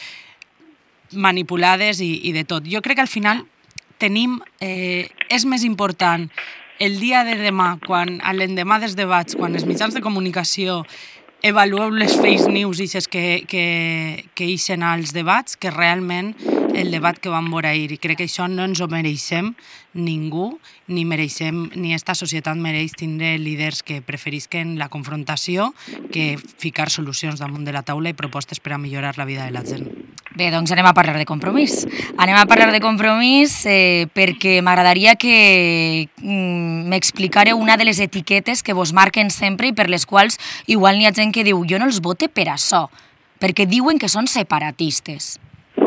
manipulades i, i de tot. Jo crec que al final tenim, eh, és més important el dia de demà, quan a l'endemà dels debats, quan els mitjans de comunicació avalueu les fake news ixes que, que, que ixen als debats, que realment el debat que vam veure ahir. I crec que això no ens ho mereixem ningú, ni mereixem, ni esta societat mereix tindre líders que preferisquen la confrontació que ficar solucions damunt de la taula i propostes per a millorar la vida de la gent. Bé, doncs anem a parlar de Compromís. Anem a parlar de Compromís eh, perquè m'agradaria que mm, m'explicareu una de les etiquetes que vos marquen sempre i per les quals igual n'hi ha gent que diu jo no els vote per això, perquè diuen que són separatistes.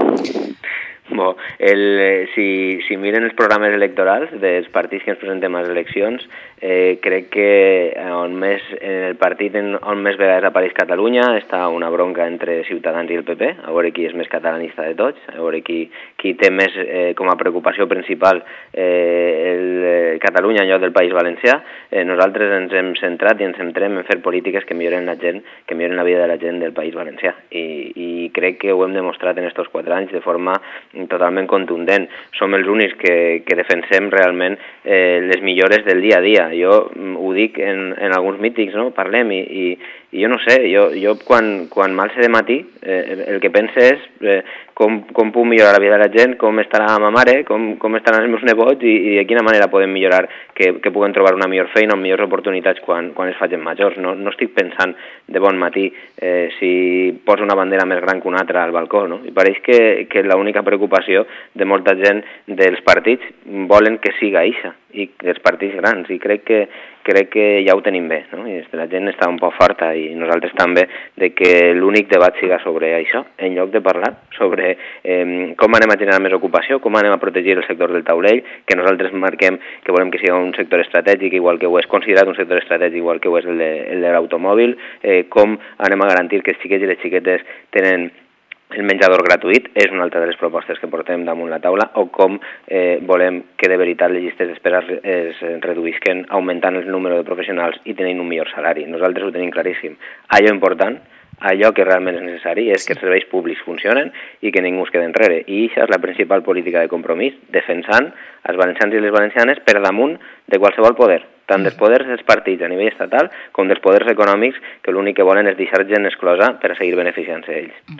Bo, el, si, si miren els programes electorals dels partits que ens presentem a les eleccions, eh, crec que on més, en el partit en, on més vegades apareix Catalunya està una bronca entre Ciutadans i el P P, a veure qui és més catalanista de tots, a veure qui, qui té més eh, com a preocupació principal eh, el, eh, Catalunya en lloc del País Valencià. Eh, nosaltres ens hem centrat i ens centrem en fer polítiques que milloren la gent, que milloren la vida de la gent del País Valencià. I, i crec que ho hem demostrat en aquests quatre anys de forma totalment contundent. Som els únics que, que defensem realment eh, les millores del dia a dia. Jo ho dic en, en alguns mítings, no? Parlem i, i, i jo no sé, jo, jo quan, quan m'alce de matí eh, el, el que pense és eh, com, com puc millorar la vida de la gent, com estarà ma mare, com, com estaran els meus nebots i, i de quina manera podem millorar, que, que puguen trobar una millor feina o millors oportunitats quan, quan es facin majors. No, no estic pensant de bon matí eh, si poso una bandera més gran que una altra al balcó, no? I pareix que, que l'única preocupació de molta gent dels partits volen que siga eixa. i dels partits grans, i crec que, crec que ja ho tenim bé, no? I la gent està un poc forta i nosaltres també, de que l'únic debat siga sobre això, en lloc de parlar sobre eh, com anem a generar més ocupació, com anem a protegir el sector del taulell, que nosaltres marquem que volem que sigui un sector estratègic, igual que ho és considerat un sector estratègic, igual que ho és el de, el de l'automòbil, eh, com anem a garantir que els xiquets i les xiquetes tenen el menjador gratuït, és una altra de les propostes que portem damunt la taula, o com eh, volem que de veritat les llistes d'espera es reduïsquen augmentant el número de professionals i tenint un millor salari. Nosaltres ho tenim claríssim. Allò important, allò que realment és necessari és que els serveis públics funcionen i que ningú es quedi enrere. I això és la principal política de compromís, defensant els valencians i les valencianes per damunt de qualsevol poder, tant dels poders dels partits a nivell estatal com dels poders econòmics, que l'únic que volen és deixar gent exclosa per a seguir beneficiant-se d'ells.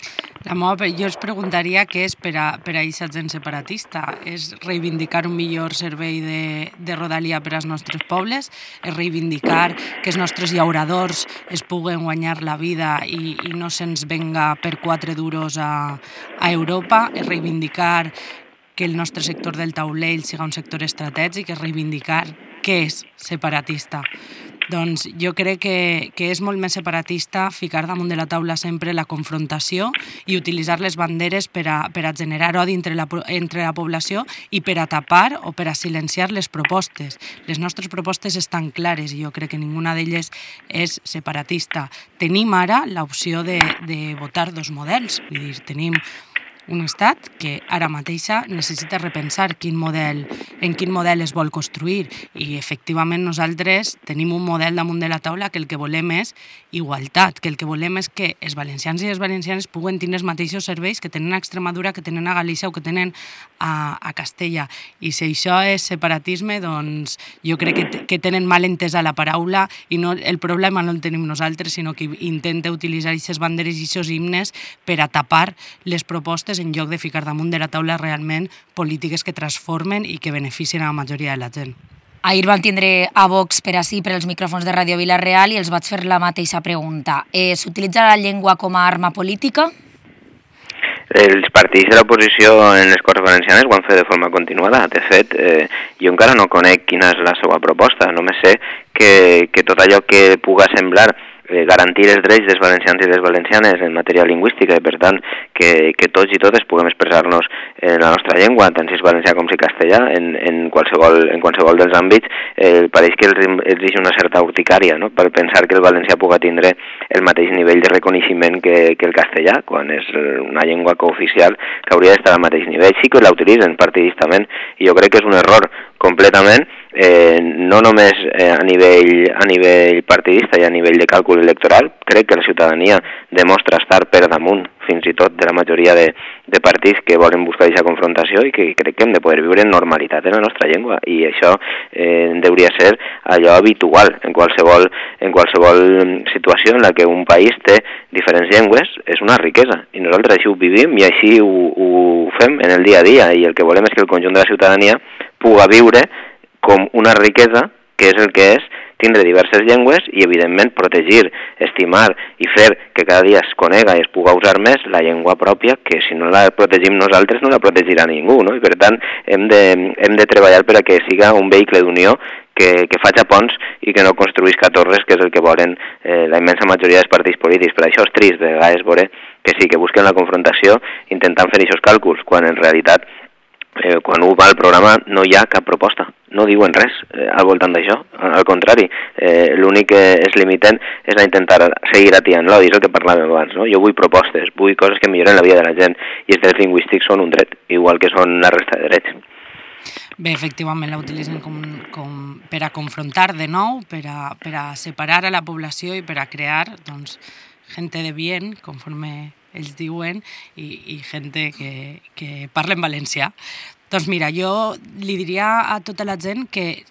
La meva, jo es preguntaria què és per a, per a aquesta gent separatista. És reivindicar un millor servei de, de rodalia per als nostres pobles? És reivindicar que els nostres llauradors es puguen guanyar la vida i, i no se'ns venga per quatre duros a, a Europa? És reivindicar que el nostre sector del taulell siga un sector estratègic? És reivindicar què és separatista? Doncs jo crec que, que és molt més separatista ficar damunt de la taula sempre la confrontació i utilitzar les banderes per a, per a generar odi entre la, entre la població i per a tapar o per a silenciar les propostes. Les nostres propostes estan clares i jo crec que ninguna d'elles és separatista. Tenim ara l'opció de, de votar dos models, vull dir, tenim un estat que ara mateixa necessita repensar quin model, en quin model es vol construir i efectivament nosaltres tenim un model damunt de la taula que el que volem és igualtat, que el que volem és que els valencians i les valencianes puguen tenir els mateixos serveis que tenen a Extremadura, que tenen a Galícia o que tenen a, a Castella. I si això és separatisme, doncs jo crec que, que tenen mal entesa la paraula i no, el problema no el tenim nosaltres, sinó que intenta utilitzar aquestes banderes i aquests himnes per a tapar les propostes en lloc de ficar damunt de la taula realment polítiques que transformen i que beneficien a la majoria de la gent. Ahir van tindre a Vox per ací, per els micròfons de Ràdio Vila-real, i els vaig fer la mateixa pregunta. Eh, S'utilitza la llengua com a arma política? Els partits de l'oposició en les Corts Valencianes ho han fet de forma continuada. De fet, eh, jo encara no conec quina és la seva proposta. Només sé que, que tot allò que puga semblar eh, garantir els drets dels valencians i les valencianes en matèria lingüística i, per tant, que, que tots i totes puguem expressar-nos en la nostra llengua, tant si és valencià com si castellà, en, en, qualsevol, en qualsevol dels àmbits, eh, pareix que els exigeix una certa urticària, no?, per pensar que el valencià puga tindre el mateix nivell de reconeixement que, que el castellà, quan és una llengua cooficial que hauria d'estar al mateix nivell. Sí que la utilitzen partidistament, i jo crec que és un error completament, eh, no només eh, a, nivell, a nivell partidista i a nivell de càlcul electoral. Crec que la ciutadania demostra estar per damunt, fins i tot, de la majoria de, de partits que volen buscar aquesta confrontació, i que crec que hem de poder viure en normalitat en la nostra llengua, i això eh, hauria ser allò habitual en qualsevol, en qualsevol situació en la que un país té diferents llengües. És una riquesa, i nosaltres així ho vivim i així ho, ho fem en el dia a dia, i el que volem és que el conjunt de la ciutadania puga viure com una riquesa, que és el que és tindre diverses llengües i, evidentment, protegir, estimar i fer que cada dia es conega i es puga usar més la llengua pròpia, que si no la protegim nosaltres no la protegirà ningú, no? I, per tant, hem de, hem de treballar per a que siga un vehicle d'unió que, que faci ponts i que no construïsca torres, que és el que volen eh, la immensa majoria dels partits polítics. Per això és trist, de vegades, veure que sí, que busquen la confrontació intentant fer aquests càlculs, quan en realitat Eh, quan ho va al programa no hi ha cap proposta, no diuen res eh, al voltant d'això, al contrari, eh, l'únic que es limiten és a intentar seguir atiant l'odi, és el que parlàvem abans, no? Jo vull propostes, vull coses que milloren la vida de la gent, i els drets lingüístics són un dret, igual que són la resta de drets. Bé, efectivament, la utilitzen com, com per a confrontar de nou, per a, per a separar a la població i per a crear, doncs, gente de bien, conforme ells diuen, i, i gente que, que parla en valencià. Doncs mira, jo li diria a tota la gent que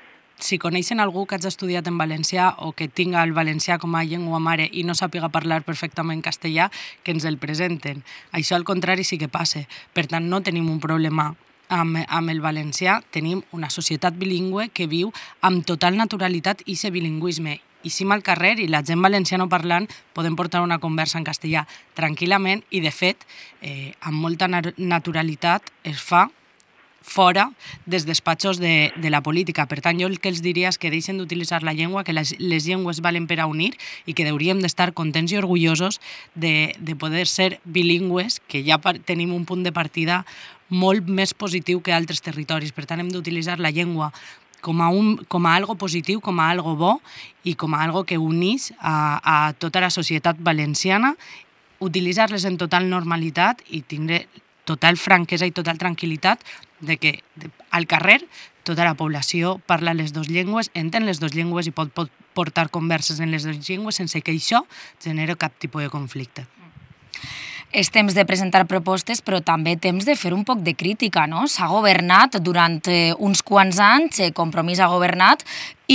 si coneixen algú que hagi estudiat en valencià o que tinga el valencià com a llengua mare i no sàpiga parlar perfectament castellà, que ens el presenten. Això, al contrari, sí que passa. Per tant, no tenim un problema amb, amb el valencià, tenim una societat bilingüe que viu amb total naturalitat i aquest bilingüisme. I si al carrer i la gent valenciano parlant podem portar una conversa en castellà tranquil·lament, i de fet eh, amb molta naturalitat es fa fora dels despatxos de, de la política. Per tant, jo el que els diria és que deixen d'utilitzar la llengua, que les, les llengües valen per a unir i que hauríem d'estar contents i orgullosos de, de poder ser bilingües, que ja par- tenim un punt de partida molt més positiu que altres territoris. Per tant, hem d'utilitzar la llengua com a, un, com a algo positiu, com a algo bo i com a algo que unís a, a tota la societat valenciana, utilitzar-les en total normalitat i tindre total franquesa i total tranquil·litat de que de, al carrer tota la població parla les dues llengües, entén les dues llengües i pot, pot portar converses en les dues llengües sense que això generi cap tipus de conflicte. És temps de presentar propostes, però també temps de fer un poc de crítica, no? S'ha governat durant eh, uns quants anys, eh, Compromís ha governat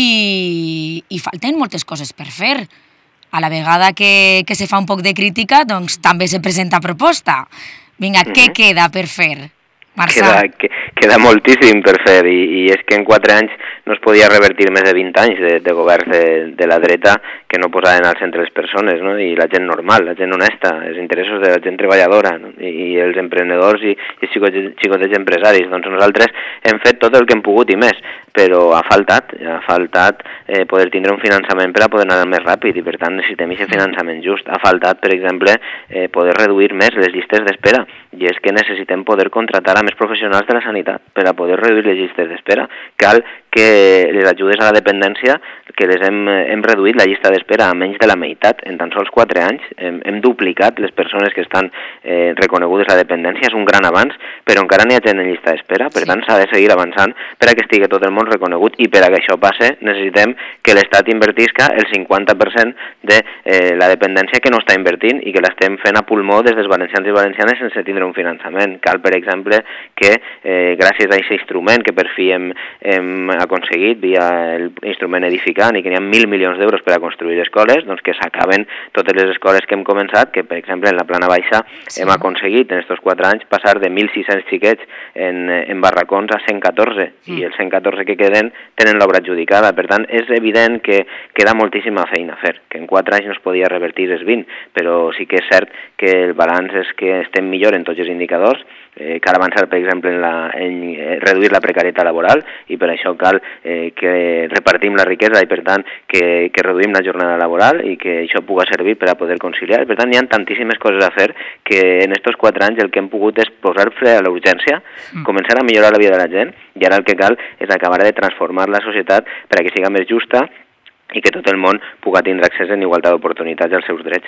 i, i falten moltes coses per fer. A la vegada que, que se fa un poc de crítica, doncs també se presenta proposta. Vinga, mm-hmm. Què queda per fer? Marçà. Queda, que, queda moltíssim per fer i, i és que en quatre anys no es podia revertir més de vint anys de, de govern de, de la dreta que no posaven al centre les persones, no? I la gent normal, la gent honesta, els interessos de la gent treballadora, no? I, i els emprenedors i, i xicotets empresaris. Doncs nosaltres hem fet tot el que hem pogut i més, però ha faltat, ha faltat eh, poder tindre un finançament per a poder anar més ràpid i per tant necessitem aquest finançament just. Ha faltat, per exemple, eh, poder reduir més les llistes d'espera i és que necessitem poder contractar a més professionals de la sanitat per a poder reduir les llistes d'espera. Cal que les ajudes a la dependència, que les hem, hem reduït la llista d'espera a menys de la meitat. En tan sols quatre anys hem, hem duplicat les persones que estan eh, reconegudes a la dependència. És un gran avanç, però encara n'hi ha gent en llista d'espera. Per sí. tant, s'ha de seguir avançant per a que estigui tot el món reconegut i per a que això passe necessitem que l'Estat invertisca el cinquanta per cent de eh, la dependència que no està invertint i que l'estem fent a pulmó des dels valencians i valencianes sense tindre un finançament. Cal, per exemple, que eh, gràcies a aquest instrument que per fi hem, hem aconseguit via l'instrument edificant i que n'hi ha mil milions d'euros per a construir escoles, doncs que s'acaben totes les escoles que hem començat, que per exemple en la Plana Baixa sí. hem aconseguit en aquests quatre anys passar de mil sis-cents xiquets en, en barracons a cent catorze mm. i els cent catorze que queden tenen l'obra adjudicada. Per tant, és evident que queda moltíssima feina a fer, que en quatre anys no es podia revertir els vint, però sí que és cert que el balanç és que estem millor en tots els indicadors. Eh, cal avançar, per exemple, en, la, en reduir la precarietat laboral i per això cal eh, que repartim la riquesa i, per tant, que, que reduïm la jornada laboral i que això pugui servir per a poder conciliar. Per tant, hi ha tantíssimes coses a fer que en aquests quatre anys el que hem pogut és posar fre a la urgència, mm. començar a millorar la vida de la gent i ara el que cal és acabar de transformar la societat per a que siga més justa i que tot el món pugui tindre accés en igualtat d'oportunitats als seus drets.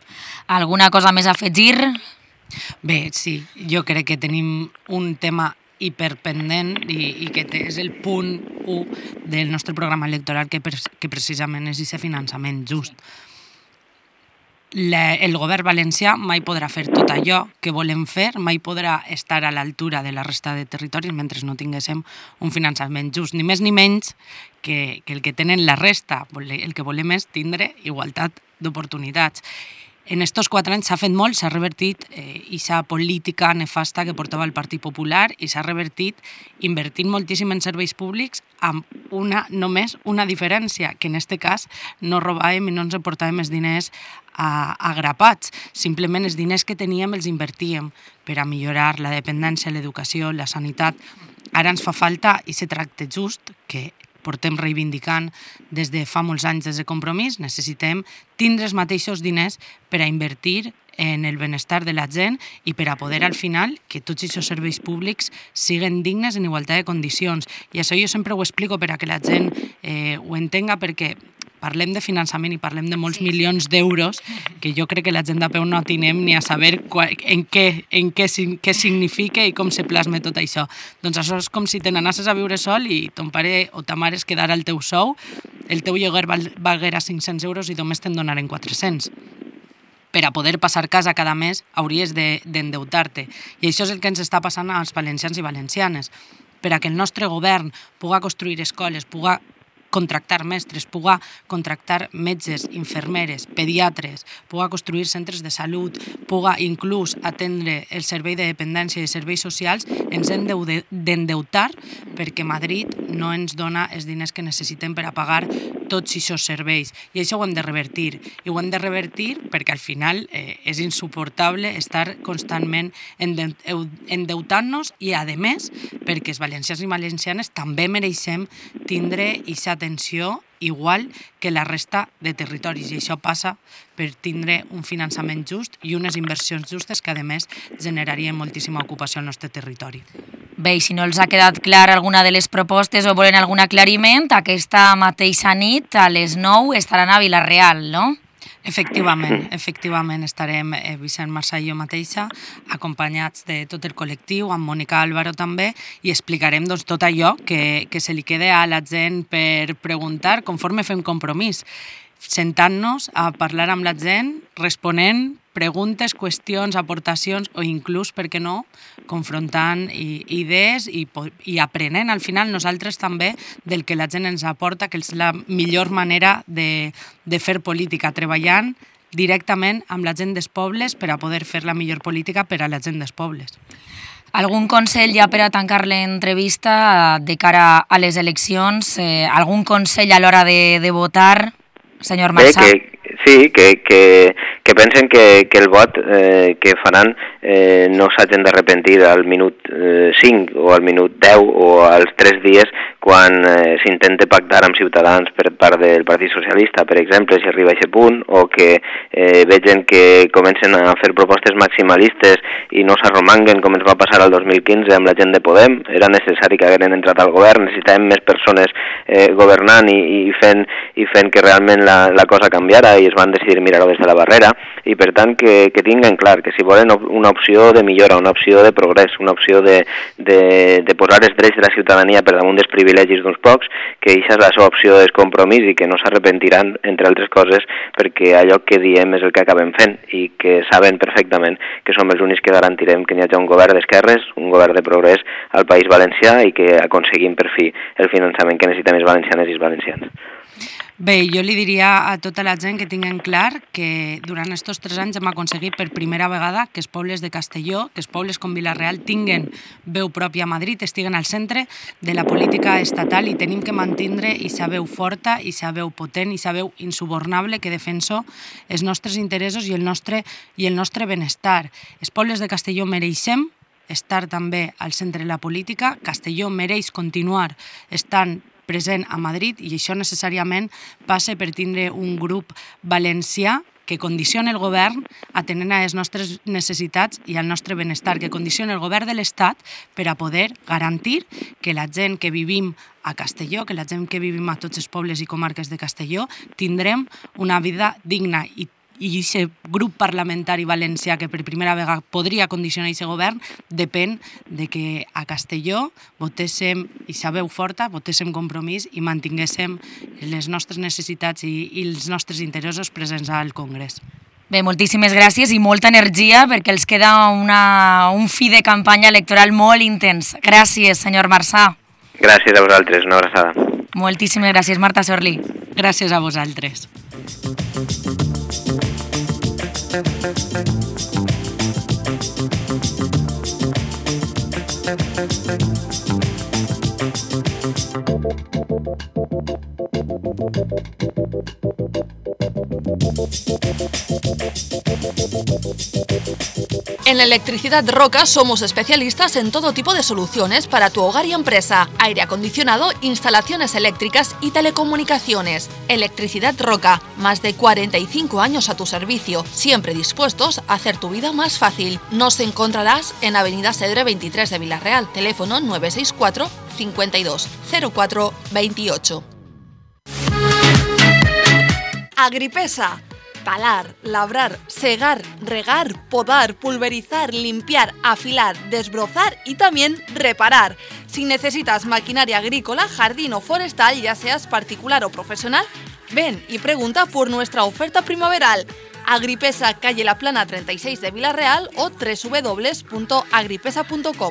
Alguna cosa més a afegir? Bé, sí, jo crec que tenim un tema hiperpendent i, i que és el punt u del nostre programa electoral que, que precisament és aquest finançament just. La, el govern valencià mai podrà fer tot allò que volem fer, mai podrà estar a l'altura de la resta de territoris mentre no tinguéssim un finançament just, ni més ni menys que, que el que tenen la resta. El que volem és tindre igualtat d'oportunitats. En estos quatre anys s'ha fet molt, s'ha revertit aquesta eh, política nefasta que portava el Partit Popular i s'ha revertit invertint moltíssim en serveis públics amb una, només una diferència, que en aquest cas no robàvem i no ens aportàvem els diners a, a grapats. Simplement els diners que teníem els invertíem per a millorar la dependència, l'educació, la sanitat. Ara ens fa falta aquest tracte just que portem reivindicant des de fa molts anys des de Compromís. Necessitem tindre els mateixos diners per a invertir en el benestar de la gent i per a poder al final que tots aquests serveis públics siguin dignes en igualtat de condicions. I això jo sempre ho explico per a que la gent eh, ho entenga, perquè parlem de finançament i parlem de molts sí. milions d'euros que jo crec que la gent de peu no atinem ni a saber qual, en, què, en què, què significa i com se plasma tot això. Doncs això és com si te n'anasses a viure sol i ton pare o ta mare es quedara el teu sou, el teu lloguer valguera cinc-cents euros i només te'n donaren quatre-cents. Per a poder passar casa cada mes hauries d'endeutar-te. I això és el que ens està passant als valencians i valencianes. Per a que el nostre govern pugui construir escoles, pugui contractar mestres, pugui contractar metges, infermeres, pediatres, pugui construir centres de salut, pugui inclús atendre el servei de dependència i de serveis socials, ens hem d'endeutar perquè Madrid no ens dona els diners que necessitem per a pagar tots aquests serveis. I això ho hem de revertir. I ho hem de revertir perquè al final eh, és insuportable estar constantment endeutant-nos i, a més, perquè els valencians i valencianes també mereixem tindre aquesta atenció igual que la resta de territoris, i això passa per tindre un finançament just i unes inversions justes que, a més, generarien moltíssima ocupació al nostre territori. Bé, i si no els ha quedat clar alguna de les propostes o volen algun aclariment, aquesta mateixa nit, a les nou, estaran a Vila-real, no? Efectivament, efectivament estarem eh, Vicent Marsà i jo mateixa acompanyats de tot el col·lectiu, amb Mònica Álvaro també, i explicarem doncs, tot allò que, que se li quede a la gent per preguntar conforme fem compromís, sentant-nos a parlar amb la gent, responent preguntes, qüestions, aportacions o inclús, per què no, confrontant i, idees i, i aprenent al final nosaltres també del que la gent ens aporta, que és la millor manera de, de fer política, treballant directament amb la gent dels pobles per a poder fer la millor política per a la gent dels pobles. Algun consell ja per a tancar l'entrevista de cara a les eleccions? Eh, algun consell a l'hora de, de votar, senyor Marsà? Bé, que, sí, que, que, que pensen que, que el vot eh, que faran eh, no s'hagin d'arrepentir al minut eh, cinc o al minut deu o als tres dies quan eh, s'intenta pactar amb Ciutadans per part del Partit Socialista, per exemple, si arriba a aquest punt, o que eh, vegen que comencen a fer propostes maximalistes i no s'arromanguen com ens va passar el dos mil quinze amb la gent de Podem. Era necessari que hagueren entrat al govern, necessitàvem més persones eh, governant i, i, fent, i fent que realment la, la cosa canviara, i es van decidir mirar-ho des de la barrera, i per tant que, que tinguen clar que si volen una opció de millora, una opció de progrés, una opció de, de, de posar els drets de la ciutadania per damunt dels privilegis d'uns pocs, que aquesta és la seva opció de compromís i que no s'arrepentiran, entre altres coses, perquè allò que diem és el que acabem fent i que saben perfectament que som els únics que garantirem que n'hi hagi un govern d'esquerres, un govern de progrés al País Valencià i que aconseguim per fi el finançament que necessitem els valencianes i els valencians. Bé, jo li diria a tota la gent que tinguen clar que durant aquests tres anys hem aconseguit per primera vegada que els pobles de Castelló, que els pobles com Vila-real tinguen veu pròpia a Madrid, estiguen al centre de la política estatal, i tenim que mantindre aquesta veu forta, aquesta veu potent, aquesta veu insubornable que defensa els nostres interessos i el nostre, i el nostre benestar. Els pobles de Castelló mereixem estar també al centre de la política. Castelló mereix continuar estant present a Madrid, i això necessàriament passa per tindre un grup valencià que condiciona el govern atenent a les nostres necessitats i al nostre benestar, que condiciona el govern de l'Estat per a poder garantir que la gent que vivim a Castelló, que la gent que vivim a tots els pobles i comarques de Castelló, tindrem una vida digna, i i aquest grup parlamentari valencià que per primera vegada podria condicionar aquest govern depèn de que a Castelló votéssim, i sabeu forta, votéssim compromís i mantinguéssim les nostres necessitats i, i els nostres interessos presents al Congrés. Bé, moltíssimes gràcies i molta energia perquè els queda una, un fi de campanya electoral molt intens. Gràcies, senyor Marsà. Gràcies a vosaltres, una abraçada. Moltíssimes gràcies, Marta Sorli. Gràcies a vosaltres. En Electricidad Roca somos especialistas en todo tipo de soluciones para tu hogar y empresa, aire acondicionado, instalaciones eléctricas y telecomunicaciones. Electricidad Roca, más de cuarenta y cinco años a tu servicio, siempre dispuestos a hacer tu vida más fácil. Nos encontrarás en Avenida Cedre veintitrés de Vila-real, teléfono nueve seis cuatro, cincuenta y dos, cero cuatro veintiocho. Agripesa. Talar, labrar, segar, regar, podar, pulverizar, limpiar, afilar, desbrozar y también reparar. Si necesitas maquinaria agrícola, jardín o forestal, ya seas particular o profesional, ven y pregunta por nuestra oferta primaveral. Agripesa, calle La Plana treinta y seis de Vila-real o w w w punto agripesa punto com.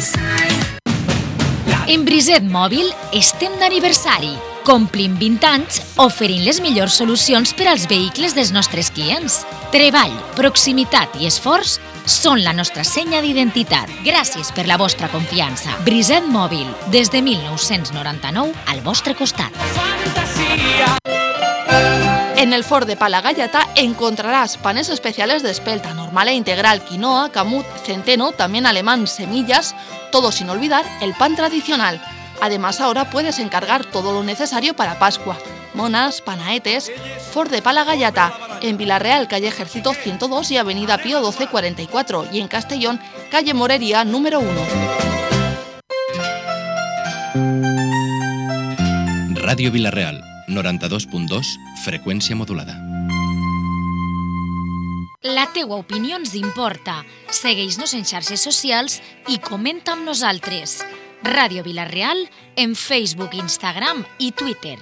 En Briset Mòbil estem d'aniversari. Complim vint anys oferint les millors solucions per als vehicles dels nostres clients. Treball, proximitat i esforç són la nostra senya d'identitat. Gràcies per la vostra confiança. Briset Mòbil, des de mil nou-cents noranta-nou, al vostre costat. Fantasia. En el Ford de Pala Gallata encontrarás panes especiales de espelta, normal e integral, quinoa, camut, centeno, también alemán, semillas, todo sin olvidar el pan tradicional. Además, ahora puedes encargar todo lo necesario para Pascua. Monas, panaetes. Ford de Pala Gallata, en Villarreal, calle Ejército ciento dos y avenida Pío doce cuarenta y cuatro, y en Castellón, calle Morería número uno. Ràdio Vilareal, noranta-dos punt dos, freqüència modulada. La teua opinió ens importa. Segueix-nos en xarxes socials i comenta amb nosaltres. Ràdio Vilareal en Facebook, Instagram i Twitter.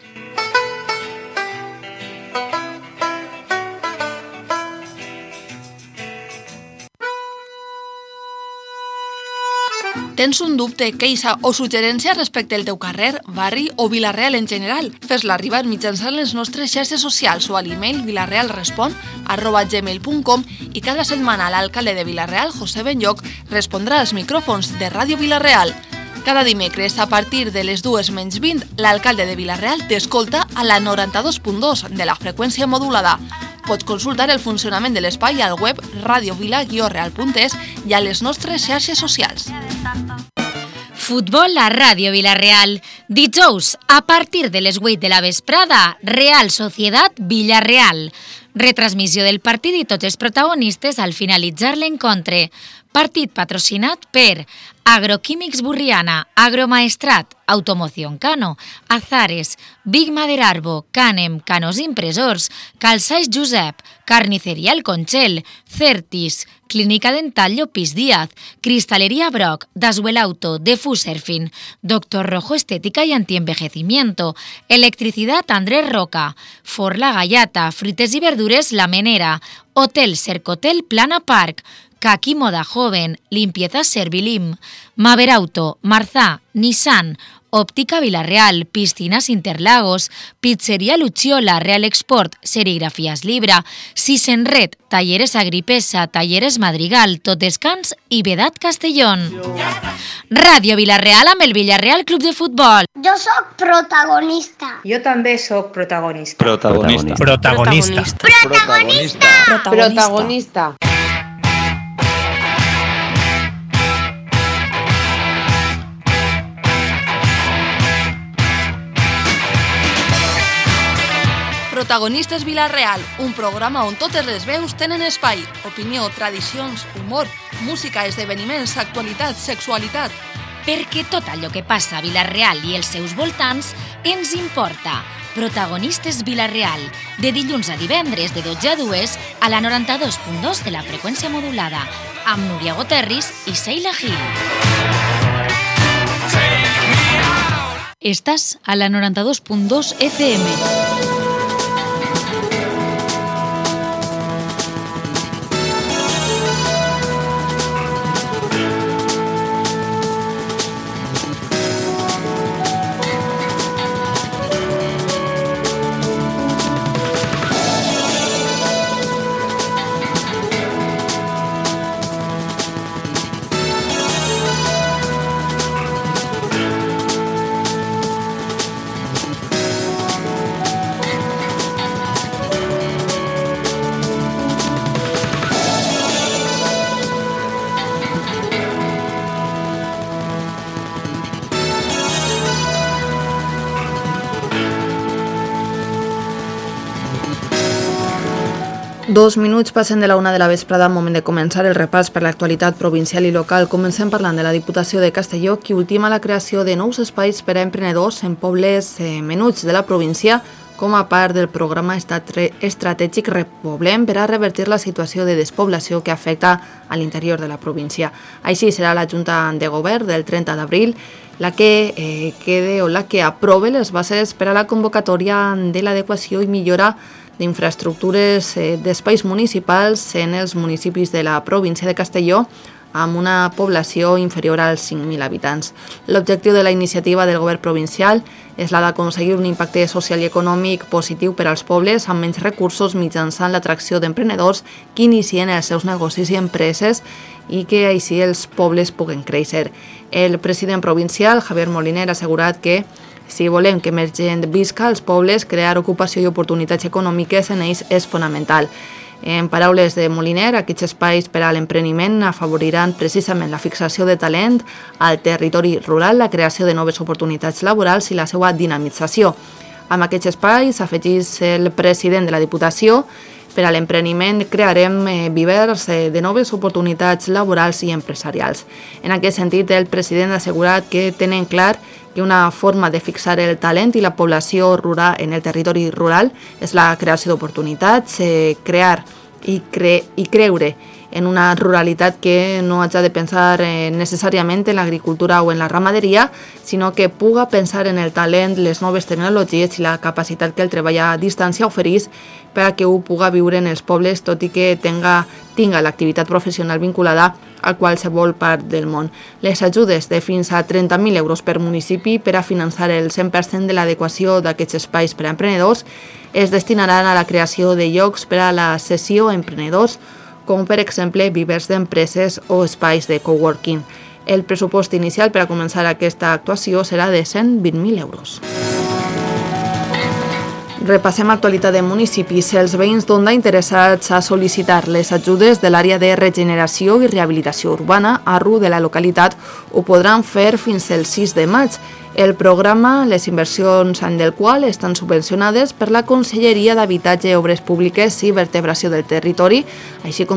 Tens un dubte, queixa o suggerència respecte al teu carrer, barri o Vilareal en general? Fes-la arribar mitjançant les nostres xarxes socials o a l'email vilarealrespon arroba gmail punt com i cada setmana l'alcalde de Vilareal, José Benlloc, respondrà als micròfons de Ràdio Vilareal. Cada dimecres, a partir de les dues menys vint, l'alcalde de Vilareal t'escolta a la noranta-dos punt dos de la freqüència modulada. Pots consultar el funcionament de l'espai al web radiovila guió real punt es i a les nostres xarxes socials. Futbol a Ràdio Vilareal. Dijous, a partir de les vuit de la vesprada, Real Societat Villarreal. Retransmissió del partit i tots els protagonistes al finalitzar l'encontre. Partit patrocinat per Agroquímics Burriana, Agromaestrat, Automoción Cano, Azares, Big Maderarbo, Canem, Canos Impresors, Calçaix Josep, Carniceria El Conchel, Certis, Clínica Dental Llopis Díaz, Cristalería Brock, Daswell Auto, Defu Surfing, Doctor Rojo Estética y Antienvejecimiento, Electricidad Andrés Roca, Forla Gallata, Fruites y Verdures La Menera, Hotel Cercotel Plana Park, Kaki Moda Joven, Limpieza Servilim, Maver Auto, Marzá, Nissan, Óptica Vilareal, Piscinas Interlagos, Pizzería Lucciola, Real Export, Serigrafías Libra, Sisenred, Talleres Agripesa, Talleres Madrigal, Totescans i Vedat Castellón. Ràdio Vilareal amb el Villarreal Club de Futbol. Jo sóc protagonista. Jo també sóc protagonista. Protagonista. Protagonista. Protagonista. Protagonista. Protagonista. Protagonistes Vilareal, un programa on totes les veus tenen espai. Opinió, tradicions, humor, música, esdeveniments, actualitat, sexualitat. Perquè tot allò que passa a Vilareal i els seus voltants ens importa. Protagonistes Vilareal, de dilluns a divendres de dotze a dues a la noranta-dos punt dos de la freqüència modulada, amb Núria Goterris i Seila Gil. Estàs a la noranta-dos punt dos F M. Dos minuts passen de la una de la vesprada, moment de començar el repàs per l'actualitat provincial i local. Comencem parlant de la Diputació de Castelló, que ultima la creació de nous espais per a emprenedors en pobles eh, menuts de la província, com a part del programa estratègic Repoblem per a revertir la situació de despoblació que afecta a l'interior de la província. Així serà la Junta de Govern del trenta d'abril la que eh, quede o la que aprove les bases per a la convocatòria de l'adequació i millora d'infraestructures eh, d'espais municipals en els municipis de la província de Castelló amb una població inferior als cinc mil habitants. L'objectiu de la iniciativa del govern provincial és la d'aconseguir un impacte social i econòmic positiu per als pobles amb menys recursos mitjançant l'atracció d'emprenedors que inicien els seus negocis i empreses i que així els pobles puguen créixer. El president provincial, Javier Moliner, ha assegurat que Si volem que més gent visca als pobles, crear ocupació i oportunitats econòmiques en ells és fonamental. En paraules de Moliner, aquests espais per a l'empreniment afavoriran precisament la fixació de talent al territori rural, la creació de noves oportunitats laborals i la seva dinamització. Amb aquests espais, afegís el president de la Diputació, per a l'empreniment crearem vivers de noves oportunitats laborals i empresarials. En aquest sentit, el president ha assegurat que tenen clar que una forma de fixar el talent i la població rural en el territori rural és la creació d'oportunitats, crear i, cre i creure en una ruralitat que no hagi de pensar necessàriament en l'agricultura o en la ramaderia, sinó que puga pensar en el talent, les noves tecnologies i la capacitat que el treball a distància oferís per a que ho puga viure en els pobles, tot i que tenga, tinga l'activitat professional vinculada a qualsevol part del món. Les ajudes de fins a trenta mil euros per municipi per a finançar el cent per cent de l'adequació d'aquests espais per a emprenedors es destinaran a la creació de llocs per a la sessió a emprenedors, com per exemple vivers d'empreses o espais de coworking. El pressupost inicial per a començar aquesta actuació serà de cent vint mil euros. Repassem actualitat de municipis. Els veïns d'Onda interessats a sol·licitar les ajudes de l'àrea de regeneració i rehabilitació urbana a R U de la localitat ho podran fer fins el sis de maig. El programa, les inversions en del qual estan subvencionades per la Conselleria d'Habitatge, Obres Públiques i Vertebració del Territori, així com